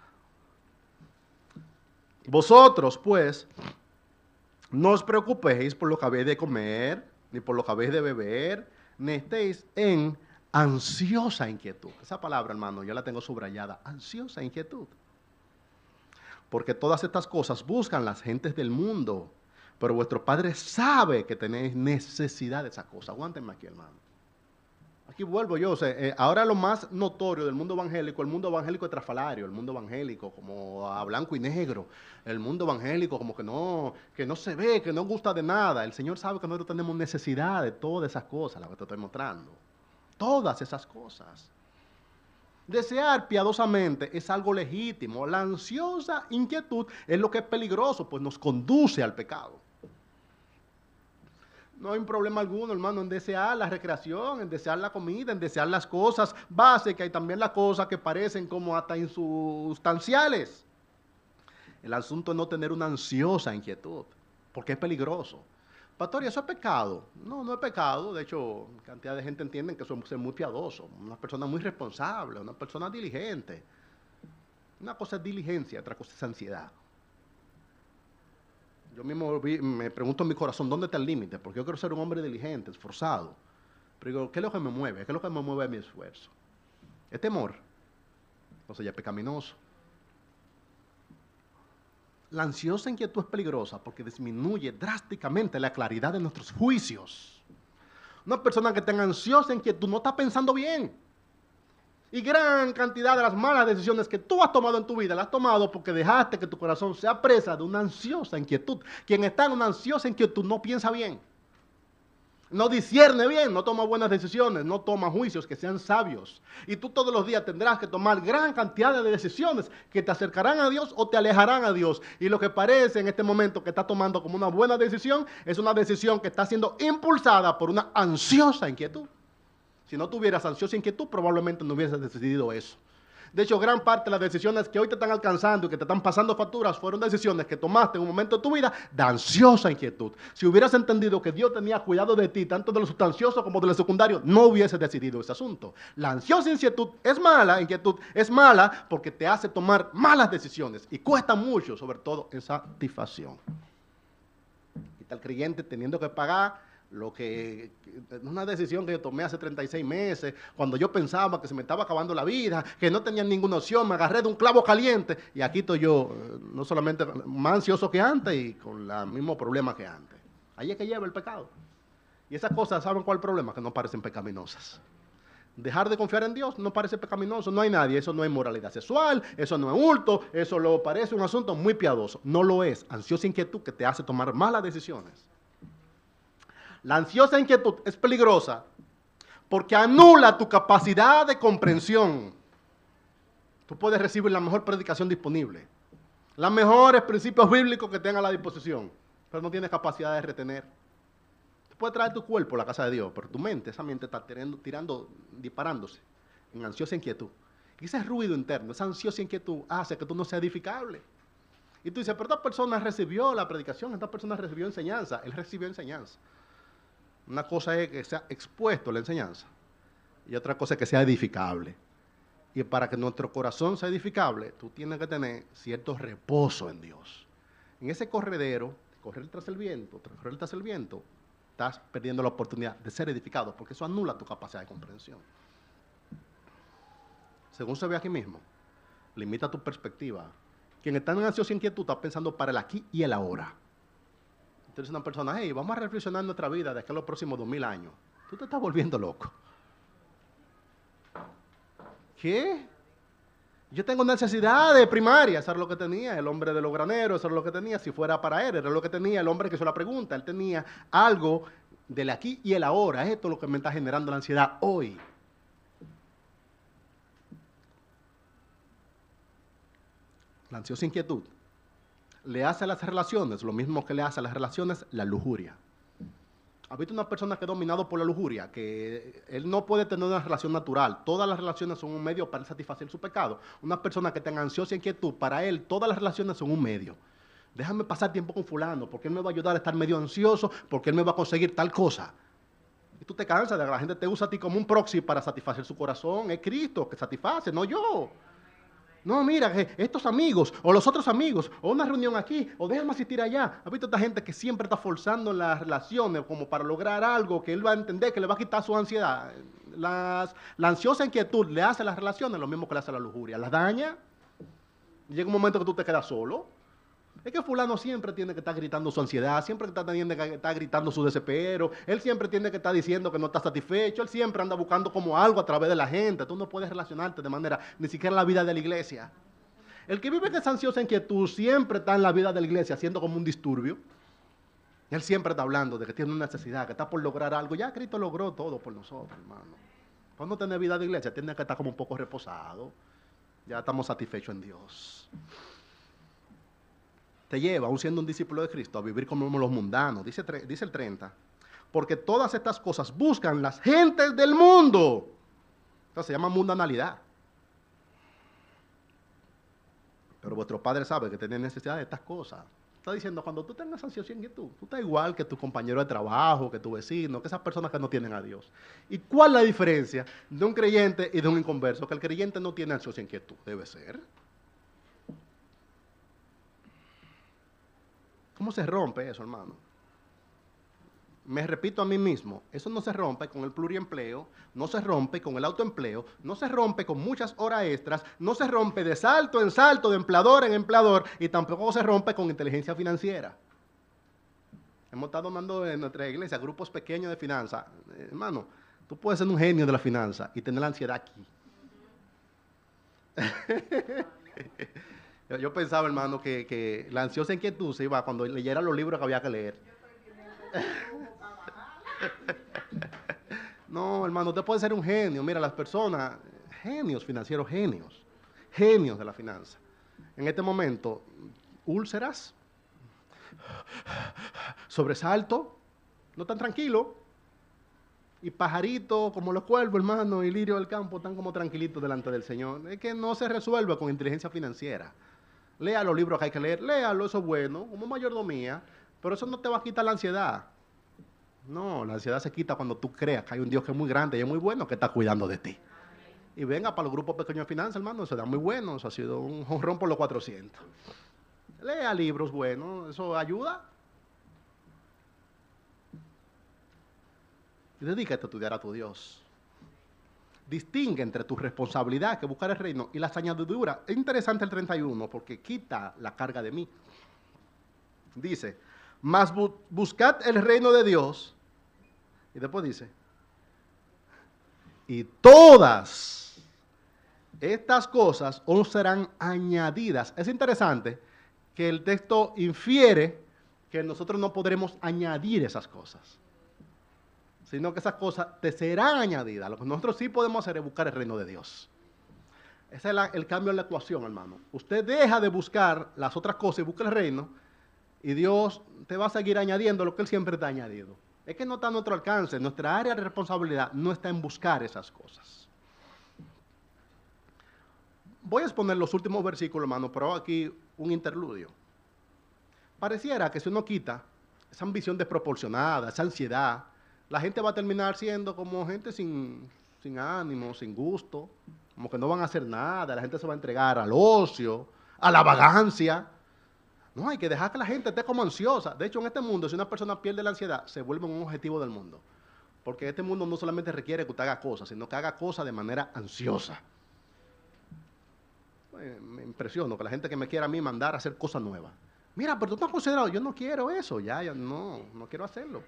vosotros, pues, no os preocupéis por lo que habéis de comer, ni por lo que habéis de beber, ni estéis en ansiosa inquietud. Esa palabra, hermano, yo la tengo subrayada, ansiosa inquietud. Porque todas estas cosas buscan las gentes del mundo. Pero vuestro Padre sabe que tenéis necesidad de esas cosas. Aguántenme aquí, hermano. Aquí vuelvo yo. Ahora lo más notorio del mundo evangélico, el mundo evangélico estrafalario, el mundo evangélico como a blanco y negro, el mundo evangélico como que no se ve, que no gusta de nada. El Señor sabe que nosotros tenemos necesidad de todas esas cosas, las que te estoy mostrando. Todas esas cosas. Desear piadosamente es algo legítimo. La ansiosa inquietud es lo que es peligroso, pues nos conduce al pecado. No hay problema alguno, hermano, en desear la recreación, en desear la comida, en desear las cosas básicas y también las cosas que parecen como hasta insustanciales. El asunto es no tener una ansiosa inquietud, porque es peligroso. Pastor, ¿y eso es pecado? No, no es pecado. De hecho, cantidad de gente entiende que eso es muy piadoso. Una persona muy responsable, una persona diligente. Una cosa es diligencia, otra cosa es ansiedad. Yo mismo me pregunto en mi corazón, ¿dónde está el límite? Porque yo quiero ser un hombre diligente, esforzado. Pero digo, ¿qué es lo que me mueve? ¿Qué es lo que me mueve a mi esfuerzo? ¿Es temor? Entonces ya es pecaminoso. La ansiosa inquietud es peligrosa porque disminuye drásticamente la claridad de nuestros juicios. Una persona que tenga ansiosa inquietud no está pensando bien. Y gran cantidad de las malas decisiones que tú has tomado en tu vida, las has tomado porque dejaste que tu corazón sea presa de una ansiosa inquietud. Quien está en una ansiosa inquietud no piensa bien. No discierne bien, no toma buenas decisiones, no toma juicios que sean sabios. Y tú todos los días tendrás que tomar gran cantidad de decisiones que te acercarán a Dios o te alejarán a Dios. Y lo que parece en este momento que estás tomando como una buena decisión, es una decisión que está siendo impulsada por una ansiosa inquietud. Si no tuvieras ansiosa inquietud, probablemente no hubieses decidido eso. De hecho, gran parte de las decisiones que hoy te están alcanzando y que te están pasando facturas fueron decisiones que tomaste en un momento de tu vida de ansiosa inquietud. Si hubieras entendido que Dios tenía cuidado de ti, tanto de lo sustancioso como de lo secundario, no hubieses decidido ese asunto. La ansiosa inquietud es mala porque te hace tomar malas decisiones y cuesta mucho, sobre todo en satisfacción. Y está el creyente teniendo que pagar una decisión que yo tomé hace 36 meses, cuando yo pensaba que se me estaba acabando la vida, que no tenía ninguna opción, me agarré de un clavo caliente y aquí estoy yo, no solamente más ansioso que antes y con el mismo problema que antes. Ahí es que lleva el pecado. Y esas cosas, ¿saben cuál es el problema? Que no parecen pecaminosas. Dejar de confiar en Dios no parece pecaminoso, no hay nadie, eso no es moralidad sexual, eso no es hurto, eso lo parece un asunto muy piadoso. No lo es, ansiosa inquietud que te hace tomar malas decisiones. La ansiosa inquietud es peligrosa porque anula tu capacidad de comprensión. Tú puedes recibir la mejor predicación disponible, los mejores principios bíblicos que tengas a la disposición, pero no tienes capacidad de retener. Tú puedes traer tu cuerpo a la casa de Dios, pero tu mente, esa mente está disparándose en ansiosa inquietud. Y ese ruido interno, esa ansiosa inquietud hace que tú no seas edificable. Y tú dices, pero esta persona recibió la predicación, esta persona recibió enseñanza, él recibió enseñanza. Una cosa es que sea expuesto a la enseñanza y otra cosa es que sea edificable. Y para que nuestro corazón sea edificable, tú tienes que tener cierto reposo en Dios. En ese corredero, correr tras el viento, estás perdiendo la oportunidad de ser edificado, porque eso anula tu capacidad de comprensión. Según se ve aquí mismo, limita tu perspectiva. Quien está en ansiosa inquietud está pensando para el aquí y el ahora. Entonces una persona, hey, vamos a reflexionar en nuestra vida de aquí a los próximos 2000 años. Tú te estás volviendo loco. ¿Qué? Yo tengo necesidades primarias, eso era lo que tenía el hombre de los graneros, eso era lo que tenía, si fuera para él, era lo que tenía el hombre que hizo la pregunta, él tenía algo del aquí y el ahora, esto es lo que me está generando la ansiedad hoy. La ansiosa inquietud le hace a las relaciones lo mismo que le hace a las relaciones la lujuria. ¿Has visto una persona que es dominado por la lujuria? Que él no puede tener una relación natural. Todas las relaciones son un medio para satisfacer su pecado. Una persona que tenga ansiosa inquietud, para él todas las relaciones son un medio. Déjame pasar tiempo con fulano, porque él me va a ayudar a estar medio ansioso, porque él me va a conseguir tal cosa. Y tú te cansas de que la gente te usa a ti como un proxy para satisfacer su corazón. Es Cristo que satisface, no yo. No, mira, estos amigos, o los otros amigos, o una reunión aquí, o déjame asistir allá. ¿Has visto esta gente que siempre está forzando las relaciones como para lograr algo que él va a entender, que le va a quitar su ansiedad? La ansiosa inquietud le hace a las relaciones lo mismo que le hace a la lujuria. Las daña. Llega un momento que tú te quedas solo. Es que fulano siempre tiene que estar gritando su ansiedad, siempre está teniendo que estar gritando su desespero, él siempre tiene que estar diciendo que no está satisfecho, él siempre anda buscando como algo a través de la gente. Tú no puedes relacionarte de manera, ni siquiera en la vida de la iglesia. El que vive que es ansiosa inquietud siempre está en la vida de la iglesia haciendo como un disturbio. Él siempre está hablando de que tiene una necesidad, que está por lograr algo. Ya Cristo logró todo por nosotros, hermano. Cuando tiene vida de iglesia, tiene que estar como un poco reposado. Ya estamos satisfechos en Dios. Te lleva, aún siendo un discípulo de Cristo, a vivir como los mundanos. Dice el 30. Porque todas estas cosas buscan las gentes del mundo. Entonces se llama mundanalidad. Pero vuestro Padre sabe que tiene necesidad de estas cosas. Está diciendo, cuando tú tengas ansiosa inquietud, tú estás igual que tu compañero de trabajo, que tu vecino, que esas personas que no tienen a Dios. ¿Y cuál es la diferencia de un creyente y de un inconverso? Que el creyente no tiene ansiosa inquietud. Debe ser. ¿Cómo se rompe eso, hermano? Me repito a mí mismo, eso no se rompe con el pluriempleo, no se rompe con el autoempleo, no se rompe con muchas horas extras, no se rompe de salto en salto, de empleador en empleador, y tampoco se rompe con inteligencia financiera. Hemos estado mandando en nuestra iglesia grupos pequeños de finanzas. Hermano, tú puedes ser un genio de la finanza y tener la ansiedad aquí. Yo pensaba, hermano, que la ansiosa inquietud se iba cuando leyera los libros que había que leer. No, hermano, usted puede ser un genio. Mira, las personas, genios financieros, genios de la finanza. En este momento, úlceras, sobresalto, no tan tranquilo. Y pajaritos como los cuervos, hermano, y lirios del campo están como tranquilitos delante del Señor. Es que no se resuelve con inteligencia financiera. Lea los libros que hay que leer, léalo, eso es bueno, como mayordomía, pero eso no te va a quitar la ansiedad. No, la ansiedad se quita cuando tú creas que hay un Dios que es muy grande y es muy bueno que está cuidando de ti. Y venga para los grupos pequeños de finanzas, hermano, se da muy bueno, eso ha sido un jonrón por los 400. Lea libros buenos, eso ayuda. Y dedícate a estudiar a tu Dios. Distingue entre tu responsabilidad, que buscar el reino, y las añadiduras. Es interesante el 31 porque quita la carga de mí. Dice, mas buscad el reino de Dios. Y después dice, y todas estas cosas os serán añadidas. Es interesante que el texto infiere que nosotros no podremos añadir esas cosas, sino que esas cosas te serán añadidas. Lo que nosotros sí podemos hacer es buscar el reino de Dios. Ese es el cambio en la ecuación, hermano. Usted deja de buscar las otras cosas y busca el reino, y Dios te va a seguir añadiendo lo que Él siempre te ha añadido. Es que no está a nuestro alcance. Nuestra área de responsabilidad no está en buscar esas cosas. Voy a exponer los últimos versículos, hermano, pero aquí un interludio. Pareciera que si uno quita esa ambición desproporcionada, esa ansiedad, la gente va a terminar siendo como gente sin ánimo, sin gusto. como que no van a hacer nada, la gente se va a entregar al ocio, a la vagancia. No, hay que dejar que la gente esté como ansiosa. De hecho, en este mundo, si una persona pierde la ansiedad, se vuelve un objetivo del mundo. Porque este mundo no solamente requiere que usted haga cosas, sino que haga cosas de manera ansiosa. Me impresiono que la gente que me quiera a mí mandar a hacer cosas nuevas. Mira, pero tú estás considerado, yo no quiero eso, ya no quiero hacerlo.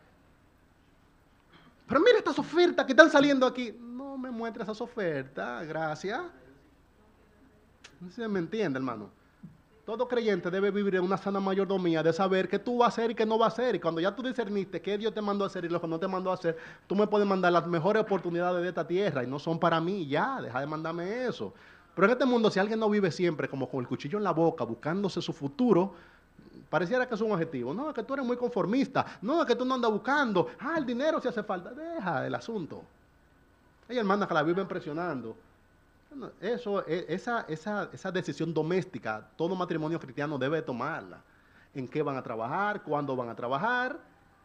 Pero mira estas ofertas que están saliendo aquí. No me muestres esas ofertas, gracias. No sé si me entiende, hermano. Todo creyente debe vivir en una sana mayordomía de saber qué tú vas a hacer y qué no vas a hacer. Y cuando ya tú discerniste qué Dios te mandó a hacer y lo que no te mandó a hacer, tú me puedes mandar las mejores oportunidades de esta tierra y no son para mí, ya, deja de mandarme eso. Pero en este mundo, si alguien no vive siempre como con el cuchillo en la boca, buscándose su futuro, pareciera que es un objetivo. No, es que tú eres muy conformista. No, es que tú no andas buscando. El dinero si hace falta. Deja el asunto. Hay hermanas que la viven presionando. Eso, esa decisión doméstica, todo matrimonio cristiano debe tomarla. ¿En qué van a trabajar? ¿Cuándo van a trabajar?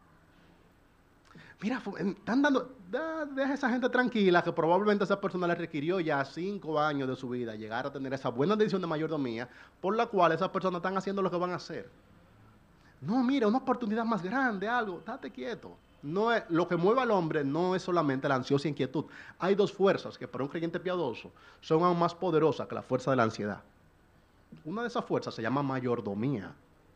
Mira, están dando, deja a esa gente tranquila, que probablemente esa persona le requirió ya 5 años de su vida llegar a tener esa buena decisión de mayordomía, por la cual esas personas están haciendo lo que van a hacer. No, mira, una oportunidad más grande, algo, date quieto. No es, lo que mueve al hombre no es solamente la ansiosa inquietud. Hay 2 fuerzas que para un creyente piadoso son aún más poderosas que la fuerza de la ansiedad. Una de esas fuerzas se llama mayordomía.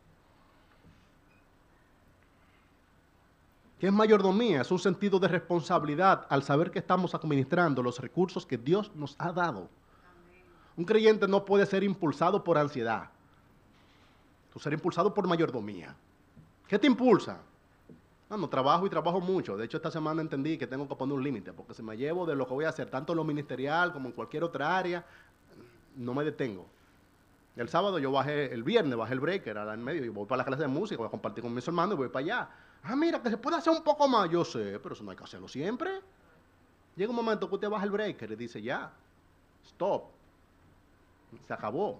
¿Qué es mayordomía? Es un sentido de responsabilidad al saber que estamos administrando los recursos que Dios nos ha dado. Un creyente no puede ser impulsado por ansiedad. Tú ser impulsado por mayordomía. ¿Qué te impulsa? No, trabajo y trabajo mucho. De hecho, esta semana entendí que tengo que poner un límite, porque si me llevo de lo que voy a hacer, tanto en lo ministerial como en cualquier otra área, no me detengo. El sábado yo el viernes bajé el breaker al medio y voy para la clase de música, voy a compartir con mis hermanos y voy para allá. Mira, que se puede hacer un poco más. Yo sé, pero eso no hay que hacerlo siempre. Llega un momento que usted baja el breaker y dice, ya, stop, se acabó.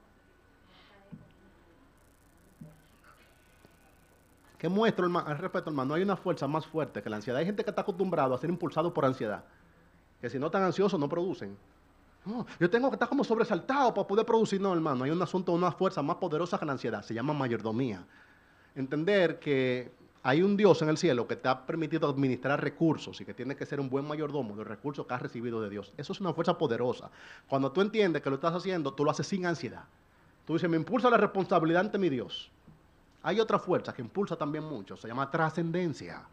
¿Qué muestro al respecto, hermano? No hay una fuerza más fuerte que la ansiedad. Hay gente que está acostumbrado a ser impulsado por ansiedad, que si no están ansiosos no producen. No, yo tengo que estar como sobresaltado para poder producir. No, hermano, hay un asunto, una fuerza más poderosa que la ansiedad. Se llama mayordomía. Entender que hay un Dios en el cielo que te ha permitido administrar recursos y que tiene que ser un buen mayordomo de los recursos que has recibido de Dios. Eso es una fuerza poderosa. Cuando tú entiendes que lo estás haciendo, tú lo haces sin ansiedad. Tú dices, me impulsa la responsabilidad ante mi Dios. Hay otra fuerza que impulsa también mucho, se llama trascendencia.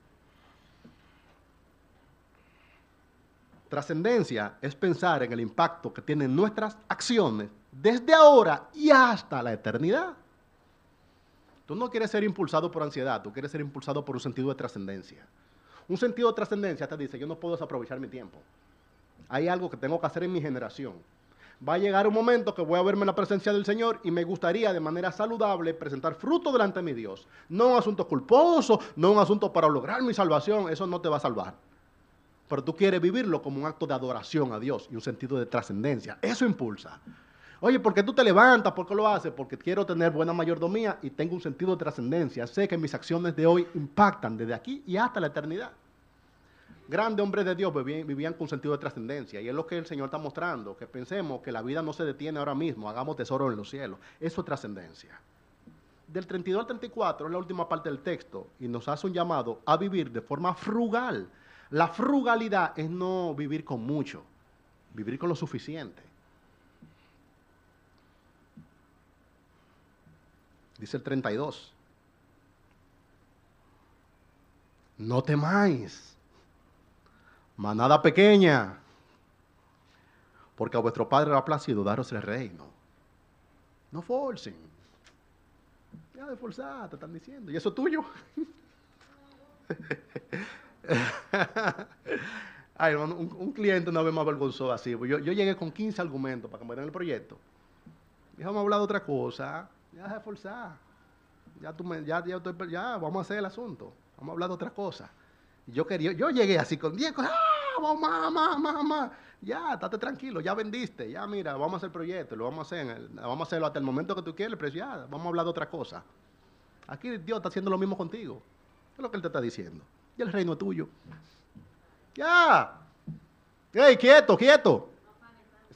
Trascendencia es pensar en el impacto que tienen nuestras acciones desde ahora y hasta la eternidad. Tú no quieres ser impulsado por ansiedad, tú quieres ser impulsado por un sentido de trascendencia. Un sentido de trascendencia te dice, yo no puedo desaprovechar mi tiempo. Hay algo que tengo que hacer en mi generación. Va a llegar un momento que voy a verme en la presencia del Señor y me gustaría de manera saludable presentar fruto delante de mi Dios. No un asunto culposo, no un asunto para lograr mi salvación, eso no te va a salvar. Pero tú quieres vivirlo como un acto de adoración a Dios y un sentido de trascendencia. Eso impulsa. Oye, ¿por qué tú te levantas? ¿Por qué lo haces? Porque quiero tener buena mayordomía y tengo un sentido de trascendencia. Sé que mis acciones de hoy impactan desde aquí y hasta la eternidad. Grandes hombres de Dios vivían con sentido de trascendencia y es lo que el Señor está mostrando, que pensemos que la vida no se detiene ahora mismo, hagamos tesoro en los cielos. Eso es trascendencia. Del 32 al 34 es la última parte del texto y nos hace un llamado a vivir de forma frugal. La frugalidad es no vivir con mucho, vivir con lo suficiente. Dice el 32. No temáis, manada pequeña, porque a vuestro Padre le ha placido daros el reino. No forcen. Ya de forzar, te están diciendo. ¿Y eso es tuyo? Ay, hermano, un cliente una vez me avergonzó así. Yo llegué con 15 argumentos para que me den el proyecto. Dijo, vamos a hablar de otra cosa. Ya deja de forzar. Ya, vamos a hacer el asunto. Vamos a hablar de otra cosa. Yo llegué así con 10 cosas. Mamá. Ya, estate tranquilo, ya vendiste. Ya, mira, vamos a hacer el proyecto. Vamos a hacerlo hasta el momento que tú quieres, pero ya, vamos a hablar de otra cosa. Aquí Dios está haciendo lo mismo contigo. Es lo que Él te está diciendo. Y el reino es tuyo. Ya. ¡Ey, quieto!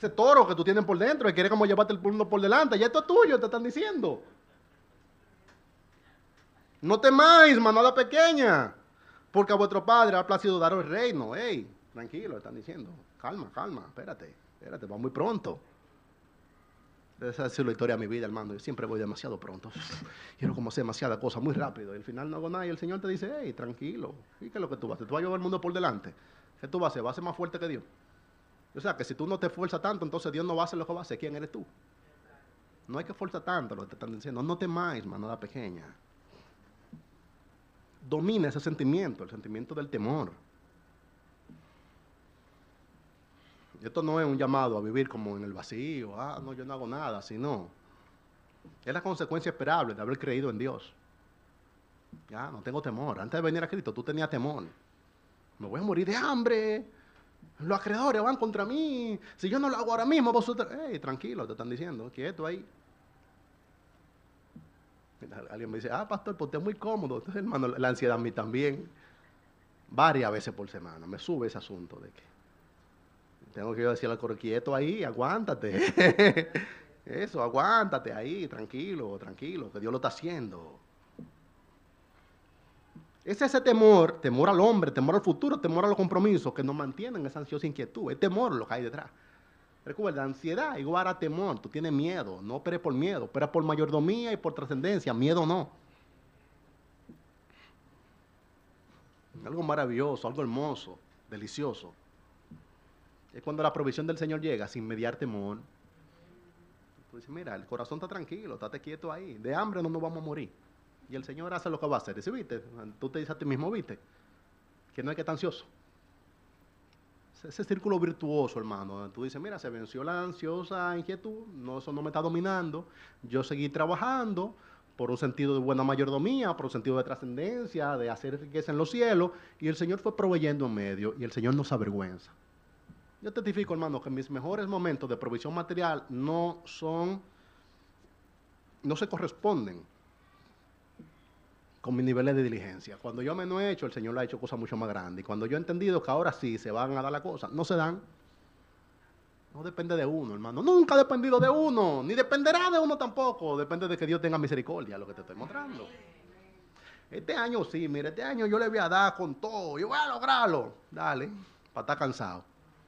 Ese toro que tú tienes por dentro, que quiere como llevarte el mundo por delante, ya esto es tuyo, te están diciendo. No temáis, manada pequeña, porque a vuestro Padre ha placido daros el reino. Ey, tranquilo, están diciendo. Calma, calma, espérate, va muy pronto. Esa ha sido la historia de mi vida, hermano. Yo siempre voy demasiado pronto. Quiero como hacer demasiadas cosas muy rápido. Y al final no hago nada y el Señor te dice, hey, tranquilo. ¿Y qué es lo que tú vas a hacer? Tú vas a llevar el mundo por delante. ¿Qué tú vas a hacer? ¿Vas a ser más fuerte que Dios? O sea, que si tú no te esfuerzas tanto, entonces Dios no va a hacer lo que va a hacer. ¿Quién eres tú? No hay que esforzar tanto, lo que te están diciendo. No temáis, manada pequeña. Domina ese sentimiento, el sentimiento del temor. Esto no es un llamado a vivir como en el vacío, no, yo no hago nada, sino es la consecuencia esperable de haber creído en Dios. Ya, no tengo temor. Antes de venir a Cristo, tú tenías temor. Me voy a morir de hambre. Los acreedores van contra mí. Si yo no lo hago ahora mismo, vosotros... tranquilo, te están diciendo, quieto ahí. Alguien me dice, pastor, pues usted es muy cómodo. Entonces, hermano, la ansiedad a mí también. Varias veces por semana me sube ese asunto de que tengo que decirle al coro, quieto ahí, aguántate. Eso, aguántate ahí, tranquilo, tranquilo, que Dios lo está haciendo. Es ese temor, temor al hombre, temor al futuro, temor a los compromisos que nos mantienen esa ansiosa inquietud. Es temor lo que hay detrás. Recuerda, ansiedad igual a temor. Tú tienes miedo, no operes por miedo, operas por mayordomía y por trascendencia. Miedo no. Algo maravilloso, algo hermoso, delicioso. Es cuando la provisión del Señor llega sin mediar temor. Tú dices, mira, el corazón está tranquilo, estate quieto ahí. De hambre no nos vamos a morir. Y el Señor hace lo que va a hacer. Dice, ¿viste? Tú te dices a ti mismo, ¿viste? Que no hay que estar ansioso. Ese círculo virtuoso, hermano. Tú dices, mira, se venció la ansiosa inquietud. No, eso no me está dominando. Yo seguí trabajando por un sentido de buena mayordomía, por un sentido de trascendencia, de hacer riqueza en los cielos. Y el Señor fue proveyendo en medio. Y el Señor no se avergüenza. Yo testifico, hermano, que mis mejores momentos de provisión material no se corresponden con mis niveles de diligencia. Cuando yo me no he hecho, el Señor le ha hecho cosas mucho más grandes. Y cuando yo he entendido que ahora sí se van a dar las cosas, no se dan. No depende de uno, hermano. Nunca ha dependido de uno, ni dependerá de uno tampoco. Depende de que Dios tenga misericordia, lo que te estoy mostrando. Este año sí, mire, este año yo le voy a dar con todo, yo voy a lograrlo. Dale, para estar cansado.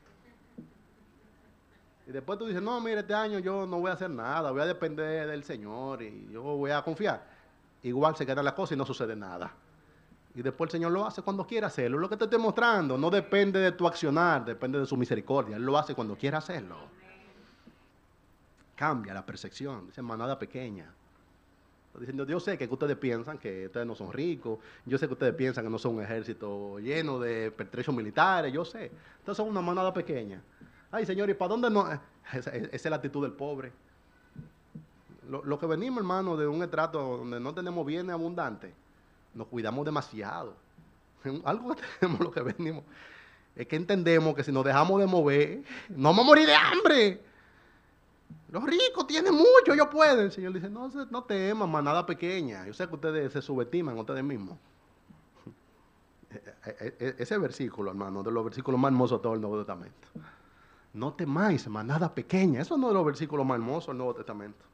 Y después tú dices, no, mire, este año yo no voy a hacer nada, voy a depender del Señor y yo voy a confiar. Igual se quedan las cosas y no sucede nada. Y después el Señor lo hace cuando quiera hacerlo. Lo que te estoy mostrando no depende de tu accionar, depende de su misericordia. Él lo hace cuando quiera hacerlo. Cambia la percepción, dice manada pequeña. Estoy diciendo, yo sé que ustedes piensan que ustedes no son ricos, yo sé que ustedes piensan que no son un ejército lleno de pertrechos militares, yo sé. Entonces son una manada pequeña. Ay, Señor, ¿y para dónde no? Esa es la actitud del pobre. Lo que venimos, hermano, de un estrato donde no tenemos bienes abundantes, nos cuidamos demasiado. Algo que tenemos, lo que venimos, es que entendemos que si nos dejamos de mover, no vamos a morir de hambre. Los ricos tienen mucho, ellos pueden. El Señor dice, no temas, manada pequeña. Yo sé que ustedes se subestiman a ustedes mismos. Ese versículo, hermano, de los versículos más hermosos de todo el Nuevo Testamento. No temáis, manada pequeña. Eso es uno de los versículos más hermosos del Nuevo Testamento.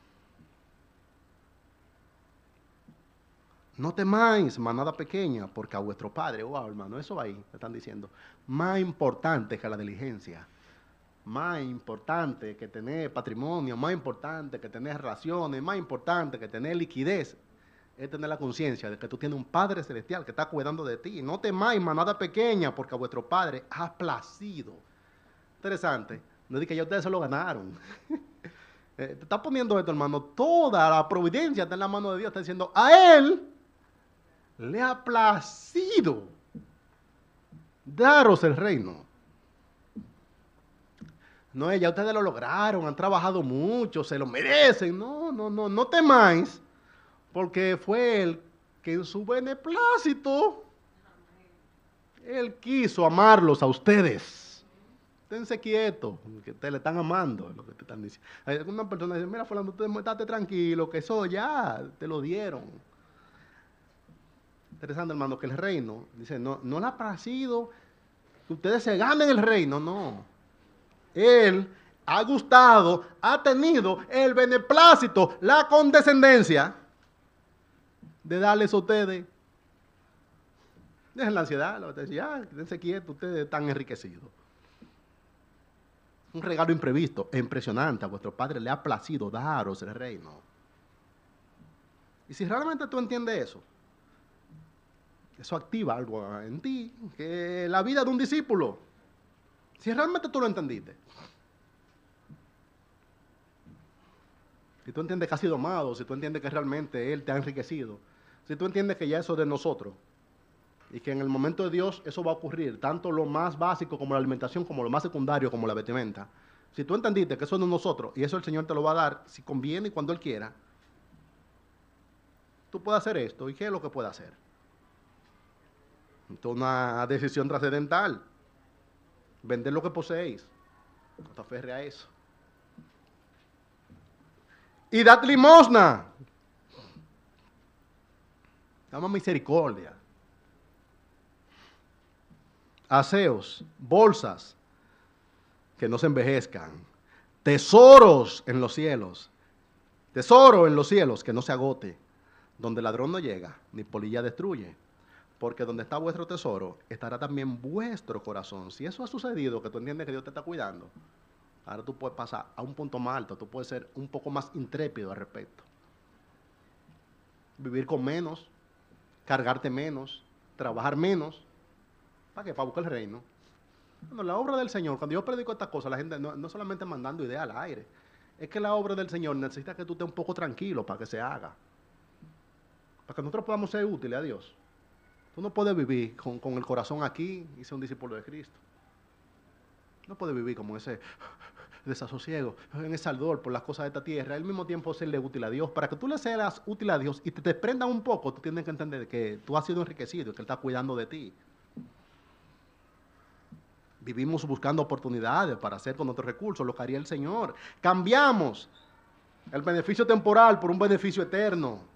No temáis, manada pequeña, porque a vuestro Padre, wow, hermano, eso ahí, te están diciendo, más importante que la diligencia, más importante que tener patrimonio, más importante que tener relaciones, más importante que tener liquidez, es tener la conciencia de que tú tienes un Padre Celestial que está cuidando de ti. No temáis, manada pequeña, porque a vuestro Padre ha placido. Interesante, no es que ya ustedes se lo ganaron. Te está poniendo esto, hermano, toda la providencia está en la mano de Dios, está diciendo, a Él le ha placido daros el reino. No, ya ustedes lo lograron, han trabajado mucho, se lo merecen. No temáis, porque fue Él que en su beneplácito, Él quiso amarlos a ustedes. Esténse quietos, que te le están amando, es lo que te están diciendo. Hay alguna persona dice, mira, fulano, tú estate tranquilo, que eso ya te lo dieron. Interesante, hermano, que el reino, dice, no le ha parecido que ustedes se ganen el reino, no. Él ha gustado, ha tenido el beneplácito, la condescendencia de darles a ustedes. Dejen la ansiedad, lo que te decía, quédense quietos, ustedes están enriquecidos. Un regalo imprevisto, impresionante, a vuestro Padre le ha placido daros el reino. Y si realmente tú entiendes eso activa algo en ti, que la vida de un discípulo, si realmente tú lo entendiste, si tú entiendes que has sido amado, si tú entiendes que realmente Él te ha enriquecido, si tú entiendes que ya eso es de nosotros, y que en el momento de Dios eso va a ocurrir, tanto lo más básico como la alimentación, como lo más secundario, como la vestimenta. Si tú entendiste que eso es de nosotros, y eso el Señor te lo va a dar, si conviene y cuando Él quiera, tú puedes hacer esto. ¿Y qué es lo que puedes hacer? Esto es una decisión trascendental. Vender lo que poseéis. No te aferres a eso. Y dad limosna. Dame misericordia. Aseos, bolsas, que no se envejezcan. Tesoros en los cielos. Tesoro en los cielos, que no se agote. Donde el ladrón no llega, ni polilla destruye. Porque donde está vuestro tesoro, estará también vuestro corazón. Si eso ha sucedido, que tú entiendes que Dios te está cuidando, ahora tú puedes pasar a un punto más alto, tú puedes ser un poco más intrépido al respecto. Vivir con menos, cargarte menos, trabajar menos. ¿Para qué? Para buscar el reino. Bueno, la obra del Señor, cuando yo predico estas cosas, la gente no solamente mandando ideas al aire, es que la obra del Señor necesita que tú estés un poco tranquilo para que se haga. Para que nosotros podamos ser útiles a Dios. Tú no puedes vivir con el corazón aquí y ser un discípulo de Cristo. No puedes vivir como ese desasosiego, en ese ardor por las cosas de esta tierra. Al mismo tiempo serle útil a Dios. Para que tú le seas útil a Dios y te desprendas un poco, tú tienes que entender que tú has sido enriquecido y que Él está cuidando de ti. Vivimos buscando oportunidades para hacer con nuestros recursos lo que haría el Señor. Cambiamos el beneficio temporal por un beneficio eterno.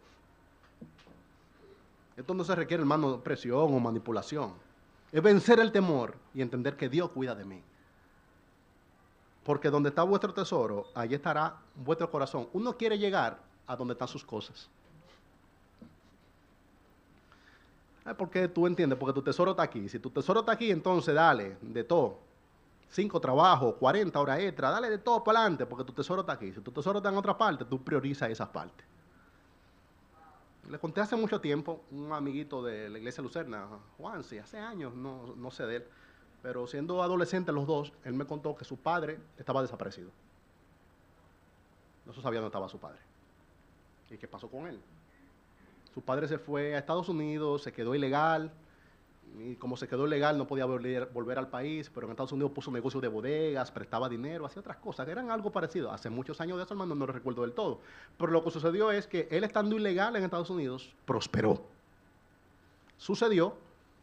Esto no se requiere, hermano, presión o manipulación. Es vencer el temor y entender que Dios cuida de mí. Porque donde está vuestro tesoro, allí estará vuestro corazón. Uno quiere llegar a donde están sus cosas. Porque tú entiendes, porque tu tesoro está aquí. Si tu tesoro está aquí, entonces dale de todo. 5 trabajos, 40 horas extra, dale de todo para adelante, porque tu tesoro está aquí. Si tu tesoro está en otra parte, tú priorizas esas partes. Le conté hace mucho tiempo, un amiguito de la iglesia lucerna, Juan, sí, hace años, no sé de él, pero siendo adolescentes los dos, él me contó que su padre estaba desaparecido. No se sabía dónde estaba su padre. ¿Y qué pasó con él? Su padre se fue a Estados Unidos, se quedó ilegal, y como se quedó ilegal no podía volver al país, pero en Estados Unidos puso negocios de bodegas, prestaba dinero, hacía otras cosas, que eran algo parecido. Hace muchos años de eso, hermano, no lo recuerdo del todo. Pero lo que sucedió es que él, estando ilegal en Estados Unidos, prosperó. Sucedió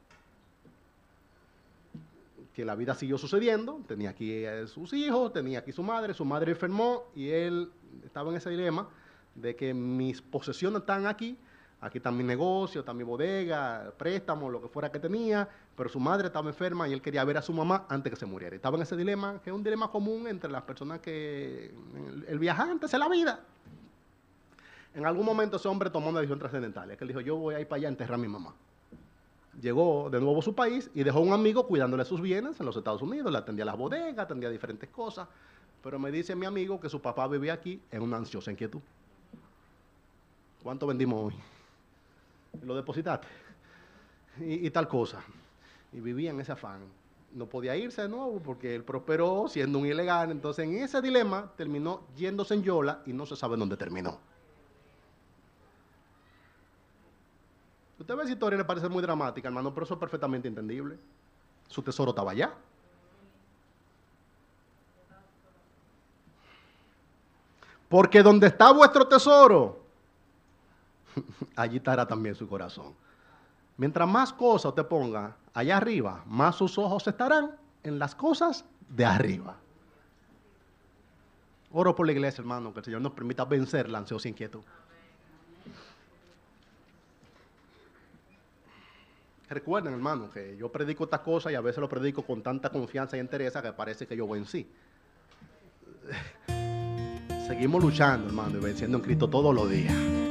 que la vida siguió sucediendo, tenía aquí sus hijos, tenía aquí su madre enfermó, y él estaba en ese dilema de que mis posesiones están aquí, aquí está mi negocio, está mi bodega, préstamo, lo que fuera que tenía, pero su madre estaba enferma y él quería ver a su mamá antes que se muriera. Estaba en ese dilema, que es un dilema común entre las personas que... El viajante es la vida. En algún momento ese hombre tomó una decisión trascendental, es que él dijo, yo voy a ir para allá a enterrar a mi mamá. Llegó de nuevo a su país y dejó a un amigo cuidándole sus bienes en los Estados Unidos, le atendía las bodegas, atendía diferentes cosas, pero me dice mi amigo que su papá vivía aquí en una ansiosa inquietud. ¿Cuánto vendimos hoy? Lo depositaste y tal cosa, y vivía en ese afán. No podía irse de nuevo porque él prosperó siendo un ilegal. Entonces en ese dilema terminó yéndose en Yola y no se sabe dónde terminó. Usted ve esa historia y le parece muy dramática, hermano, pero eso es perfectamente entendible. Su tesoro estaba allá. Porque donde está vuestro tesoro, allí estará también su corazón. Mientras más cosas usted ponga allá arriba, más sus ojos estarán en las cosas de arriba. Oro por la iglesia, hermano, que el Señor nos permita vencer la ansiosa inquietud. Recuerden, hermano, que yo predico estas cosas y a veces lo predico con tanta confianza y entereza que parece que yo vencí. seguimos luchando, hermano, y venciendo en Cristo todos los días.